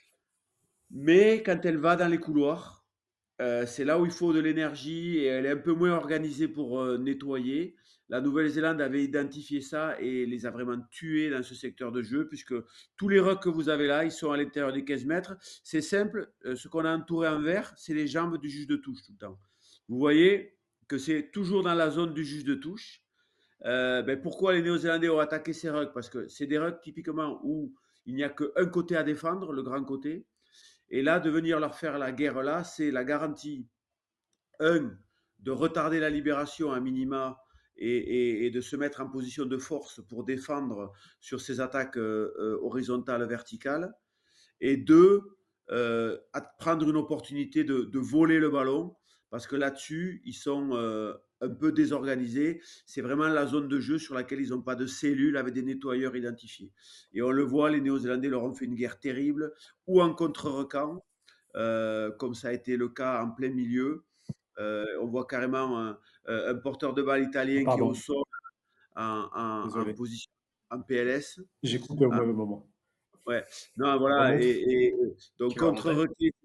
Mais quand elle va dans les couloirs, euh, c'est là où il faut de l'énergie et elle est un peu moins organisée pour euh, nettoyer. La Nouvelle-Zélande avait identifié ça et les a vraiment tués dans ce secteur de jeu, puisque tous les rucks que vous avez là, ils sont à l'intérieur des quinze mètres. C'est simple, euh, ce qu'on a entouré en vert, c'est les jambes du juge de touche tout le temps. Vous voyez que c'est toujours dans la zone du juge de touche. Euh, ben pourquoi les Néo-Zélandais ont attaqué ces rucks? Parce que c'est des rucks typiquement où il n'y a qu'un côté à défendre, le grand côté. Et là, de venir leur faire la guerre là, c'est la garantie, un, de retarder la libération à minima et, et, et de se mettre en position de force pour défendre sur ces attaques euh, horizontales, verticales. Et deux, euh, prendre une opportunité de, de voler le ballon, parce que là-dessus, ils sont euh, un peu désorganisés. C'est vraiment la zone de jeu sur laquelle ils n'ont pas de cellules avec des nettoyeurs identifiés. Et on le voit, les Néo-Zélandais leur ont fait une guerre terrible, ou en contre-recamp, euh, comme ça a été le cas en plein milieu. Euh, on voit carrément un, un porteur de balle italien qui est au Pardon, sol en, en, en désolé. position en P L S. J'ai coupé au Ah, mauvais moment. ouais, non, voilà, Remonte. et, et donc Tu veux remonter? contre-requis.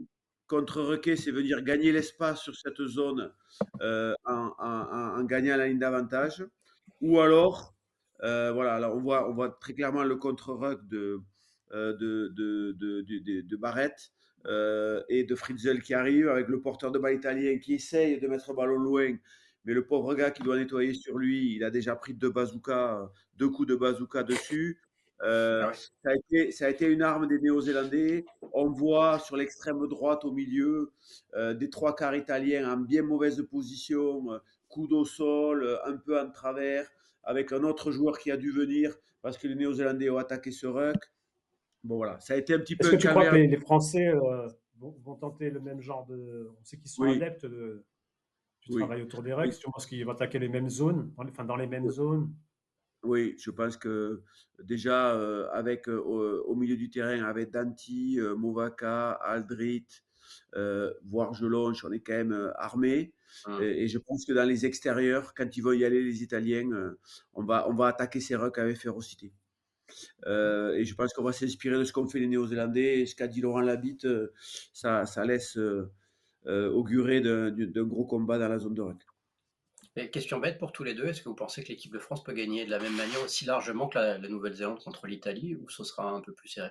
contre-requer, c'est venir gagner l'espace sur cette zone euh, en, en- en gagnant la ligne d'avantage. Ou alors, euh, voilà, alors on voit, on voit très clairement le contre-ruck de, euh, de, de, de, de, de- de Barrett euh, et de Fritzl qui arrive avec le porteur de balle italien qui essaye de mettre le ballon loin. Mais le pauvre gars qui doit nettoyer sur lui, il a déjà pris deux bazookas, deux coups de bazooka dessus. Euh, Ah ouais. ça a été, ça a été une arme des Néo-Zélandais. On voit sur l'extrême droite au milieu euh, des trois quarts italiens en bien mauvaise position, euh, coude au sol, euh, un peu en travers, avec un autre joueur qui a dû venir parce que les Néo-Zélandais ont attaqué ce ruck. Bon voilà, ça a été un petit peu Est-ce un que tu crois que calvaire. les, les Français euh, vont, vont tenter le même genre de. On sait qu'ils sont Oui, adeptes de, du oui, travail autour des règles. oui. Tu penses qu'ils vont attaquer les mêmes zones, dans les, enfin, dans les mêmes zones? Oui, je pense que déjà euh, avec euh, au, au milieu du terrain avec Danti, euh, Movaka, Aldrit, euh, voire Jelonch, on est quand même euh, armé. Hum. Et, et je pense que dans les extérieurs, quand ils vont y aller les Italiens, euh, on va on va attaquer ces rucks avec férocité. Euh, et je pense qu'on va s'inspirer de ce qu'ont fait les Néo-Zélandais et ce qu'a dit Laurent Labitte, euh, ça, ça laisse euh, euh, augurer d'un d'un gros combat dans la zone de ruck. Et question bête pour tous les deux, est-ce que vous pensez que l'équipe de France peut gagner de la même manière aussi largement que la, la Nouvelle-Zélande contre l'Italie, ou ce sera un peu plus serré?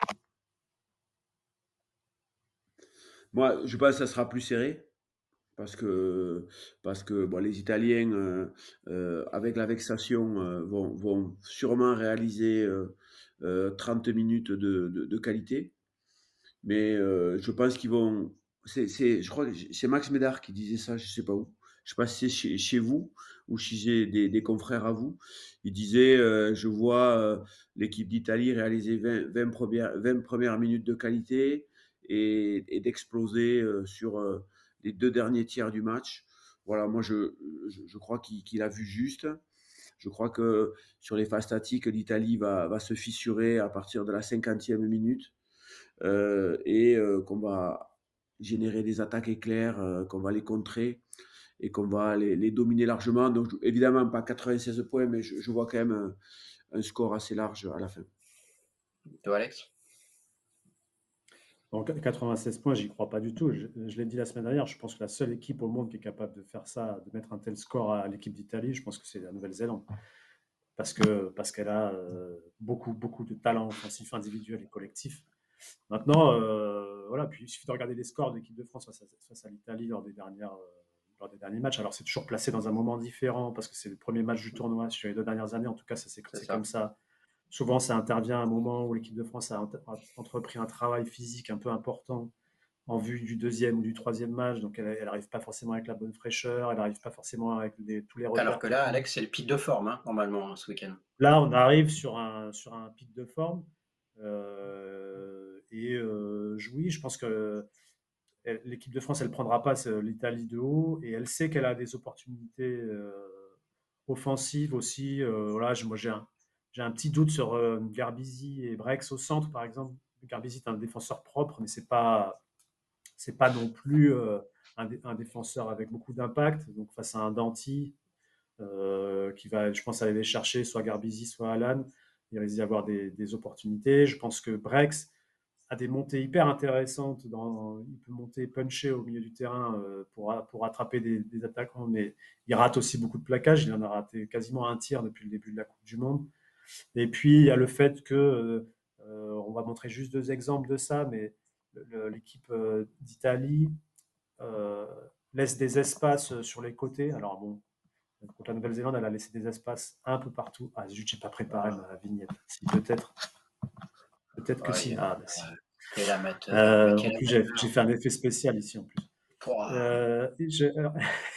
Moi, je pense que ça sera plus serré. Parce que, parce que bon, les Italiens, euh, euh, avec la vexation, euh, vont, vont sûrement réaliser euh, euh, trente minutes de, de- de qualité. Mais euh, je pense qu'ils vont. C'est, c'est- je crois que c'est Max Médard qui disait ça, je sais pas où. Je sais pas si c'est chez, chez vous ou chez des, des confrères à vous. Il disait euh, je vois euh, l'équipe d'Italie réaliser vingt vingt premières, vingt premières minutes de qualité et, et d'exploser euh, sur euh, les deux derniers tiers du match. Voilà, moi je, je, je crois qu'il qu'il a vu juste. Je crois que sur les phases statiques, l'Italie va, va se fissurer à partir de la cinquantième minute euh, et euh, qu'on va générer des attaques éclairs, euh, qu'on va les contrer et qu'on va les, les dominer largement. Donc, évidemment, pas quatre-vingt-seize points, mais je, je vois quand même un, un score assez large à la fin. Toi, Alex? Donc quatre-vingt-seize points, j'y crois pas du tout. Je, je l'ai dit la semaine dernière, je pense que la seule équipe au monde qui est capable de faire ça, de mettre un tel score à l'équipe d'Italie, je pense que c'est la Nouvelle-Zélande. Parce que parce qu'elle a euh, beaucoup, beaucoup de talent offensif individuel et collectif. Maintenant, euh, voilà, puis il suffit de regarder les scores de l'équipe de France face à, face à l'Italie lors des dernières, euh, lors des derniers matchs. Alors c'est toujours placé dans un moment différent parce que c'est le premier match du tournoi sur les deux dernières années. En tout cas, ça c'est C'est c'est comme ça. ça. Souvent, ça intervient à un moment où l'équipe de France a, a entrepris un travail physique un peu important en vue du deuxième ou du troisième match. Donc, elle n'arrive pas forcément avec la bonne fraîcheur, elle n'arrive pas forcément avec les- tous les Alors repères que là, techniques. Alex, c'est le pic de forme, hein, normalement, ce week-end. Là, on arrive sur un, sur un pic de forme. Euh, et euh, oui, je pense que elle- l'équipe de France, elle ne prendra pas ce- l'Italie de haut et elle sait qu'elle a des opportunités euh, offensives aussi. Euh, voilà, je- moi, j'ai un, j'ai un petit doute sur euh, Garbisi et Brex au centre, par exemple. Garbisi est un défenseur propre, mais c'est pas, c'est pas non plus euh, un, dé- un défenseur avec beaucoup d'impact. Donc, face à un Danti euh, qui va, je pense, aller les chercher, soit Garbisi, soit Alan, il risque d'y avoir des, des opportunités. Je pense que Brex a des montées hyper intéressantes. Dans, il peut monter puncher au milieu du terrain euh, pour, pour attraper des, des attaquants, mais il rate aussi beaucoup de plaquages. Il en a raté quasiment un tiers depuis le début de la Coupe du Monde. Et puis, il y a le fait que, euh, on va montrer juste deux exemples de ça, mais l'équipe euh, d'Italie euh, laisse des espaces sur les côtés. Alors bon, contre la Nouvelle-Zélande, elle a laissé des espaces un peu partout. Ah zut, j'ai pas préparé ma vignette. Si, peut-être. Peut-être que si. Ouais, Ah, bah si. quel amateur, mais Euh, en quel plus, j'ai amateur. fait un effet spécial ici en plus. Pouah. Euh, je- alors,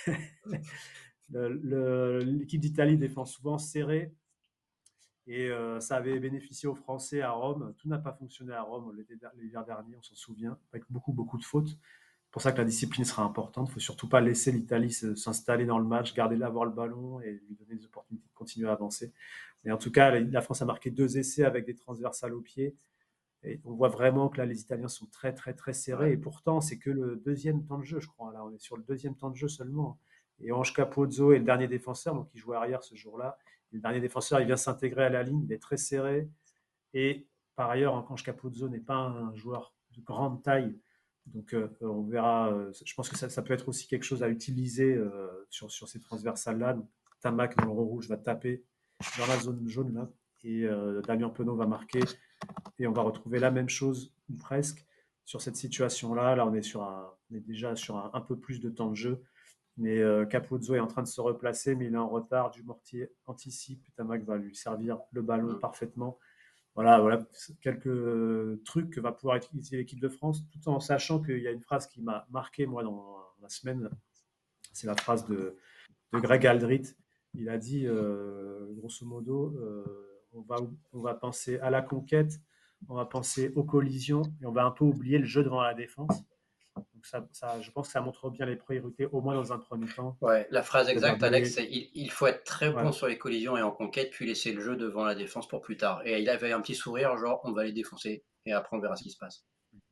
le- le- L'équipe d'Italie défend souvent serré et euh, ça avait bénéficié aux Français à Rome. Tout n'a pas fonctionné à Rome l'hiver dernier, on s'en souvient, avec beaucoup, beaucoup de fautes. C'est pour ça que la discipline sera importante. Il ne faut surtout pas laisser l'Italie s'installer dans le match, garder l'avoir le ballon et lui donner des opportunités de continuer à avancer. Mais en tout cas, la France a marqué deux essais avec des transversales au pied. Et on voit vraiment que là, les Italiens sont très, très, très serrés. Ouais. Et pourtant, c'est que le deuxième temps de jeu, je crois. Là, on est sur le deuxième temps de jeu seulement. Et Ange Capozzo est le dernier défenseur, donc il jouait arrière ce jour-là. Et le dernier défenseur, il vient s'intégrer à la ligne, il est très serré. Et par ailleurs, Ange Capozzo n'est pas un joueur de grande taille. Donc, euh, on verra. euh, je pense que ça, ça peut être aussi quelque chose à utiliser euh, sur, sur ces transversales-là. Donc, Tamac dans le rond rouge va taper dans la zone jaune là, et euh, Damien Penaud va marquer. Et on va retrouver la même chose, ou presque, sur cette situation-là. Là, on est, sur un, on est déjà sur un, un peu plus de temps de jeu. Mais euh, Capozzo est en train de se replacer, mais il est en retard. Dumortier anticipe. Tamac va lui servir le ballon Mm. parfaitement. Voilà, voilà quelques euh, trucs que va pouvoir utiliser l'équipe de France, tout en sachant qu'il y a une phrase qui m'a marqué, moi, dans la semaine. C'est la phrase de, de Greg Aldrit. Il a dit, euh, grosso modo, euh, on, va, on va penser à la conquête, on va penser aux collisions, et on va un peu oublier le jeu devant la défense. Donc ça, ça, je pense que ça montre bien les priorités, au moins dans un premier temps. Ouais, la phrase exacte, Alex, Des... c'est il, il faut être très bon ouais. sur les collisions et en conquête, puis laisser le jeu devant la défense pour plus tard. Et il avait un petit sourire, genre on va les défoncer, et après on verra ce qui se passe.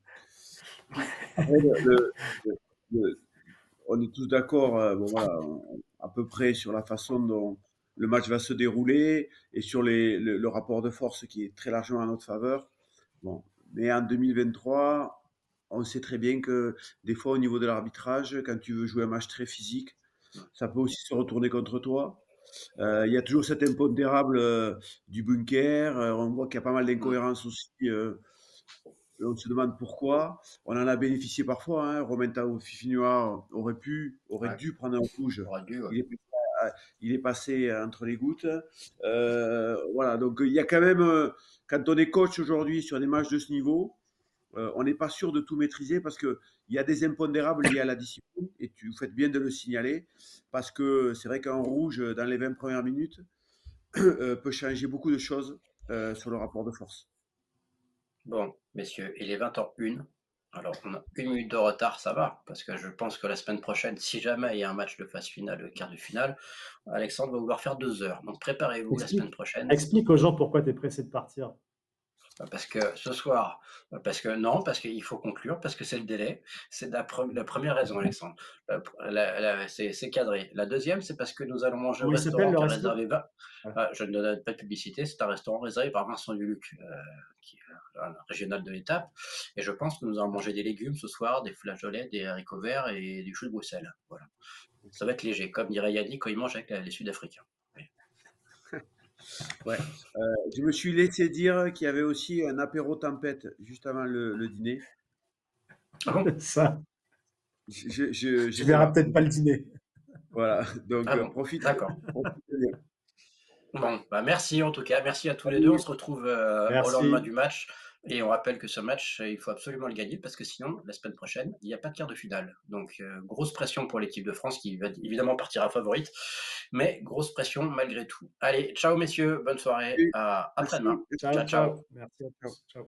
Après, le, le, le, on est tous d'accord, euh, bon, voilà, à peu près sur la façon dont le match va se dérouler et sur les, le, le rapport de force qui est très largement en notre faveur. Bon. Mais en deux mille vingt-trois, on sait très bien que des fois au niveau de l'arbitrage, quand tu veux jouer un match très physique, ça peut aussi se retourner contre toi. Euh, Il y a toujours cet impondérable euh, du bunker. Euh, on voit qu'il y a pas mal d'incohérences aussi. Euh, on se demande pourquoi. On en a bénéficié parfois. Hein. Romain Tao Fifinois aurait pu, aurait Ouais, dû prendre un rouge. aurait dû, ouais. Il est, il est passé entre les gouttes. Euh, voilà, donc il y a quand même, euh, quand on est coach aujourd'hui sur des matchs de ce niveau, euh, on n'est pas sûr de tout maîtriser parce qu'il y a des impondérables liés à la discipline et tu fais bien de le signaler parce que c'est vrai qu'un rouge dans les vingt premières minutes euh, peut changer beaucoup de choses euh, sur le rapport de force. Bon, messieurs, il est vingt heures une. Alors, on a une minute de retard, ça va, parce que je pense que la semaine prochaine, si jamais il y a un match de phase finale, quart de finale, Alexandre va vouloir faire deux heures. Donc, préparez-vous la semaine Explique, prochaine. explique aux gens pourquoi tu es pressé de partir. Parce que ce soir, parce que non, parce qu'il faut conclure, parce que c'est le délai. C'est la, pre la première raison, Alexandre. La, la, la, c'est cadré. La deuxième, c'est parce que nous allons manger au Comment il s'appelle restaurant le qui est resto? réservé vingt. Voilà. Ah, je ne donne pas de publicité, c'est un restaurant réservé par Vincent Duluc, euh, qui est un régional de l'étape. Et je pense que nous allons manger des légumes ce soir, des flageolets, des haricots verts et du chou de Bruxelles. Voilà. Ça va être léger, comme dirait Yannick quand il mange avec les Sud-Africains. Oui. Ouais. Euh, je me suis laissé dire qu'il y avait aussi un apéro tempête juste avant le, le dîner. Ah bon? Ça, Je, je, je tu sais verras pas. peut-être pas le dîner. Voilà. Donc, Ah euh, bon, profite. d'accord. profite bien. Bon, bah merci en tout cas, merci à tous les deux. On Salut. se retrouve euh, au lendemain Merci. du match. Et on rappelle que ce match, euh, il faut absolument le gagner parce que sinon, la semaine prochaine, il n'y a pas de quart de finale. Donc, euh, grosse pression pour l'équipe de France qui va évidemment partira favorite. Mais grosse pression malgré tout. Allez, ciao messieurs, bonne soirée, à Merci. après-demain. Ciao, Ciao, ciao. ciao. Merci à tous. Ciao.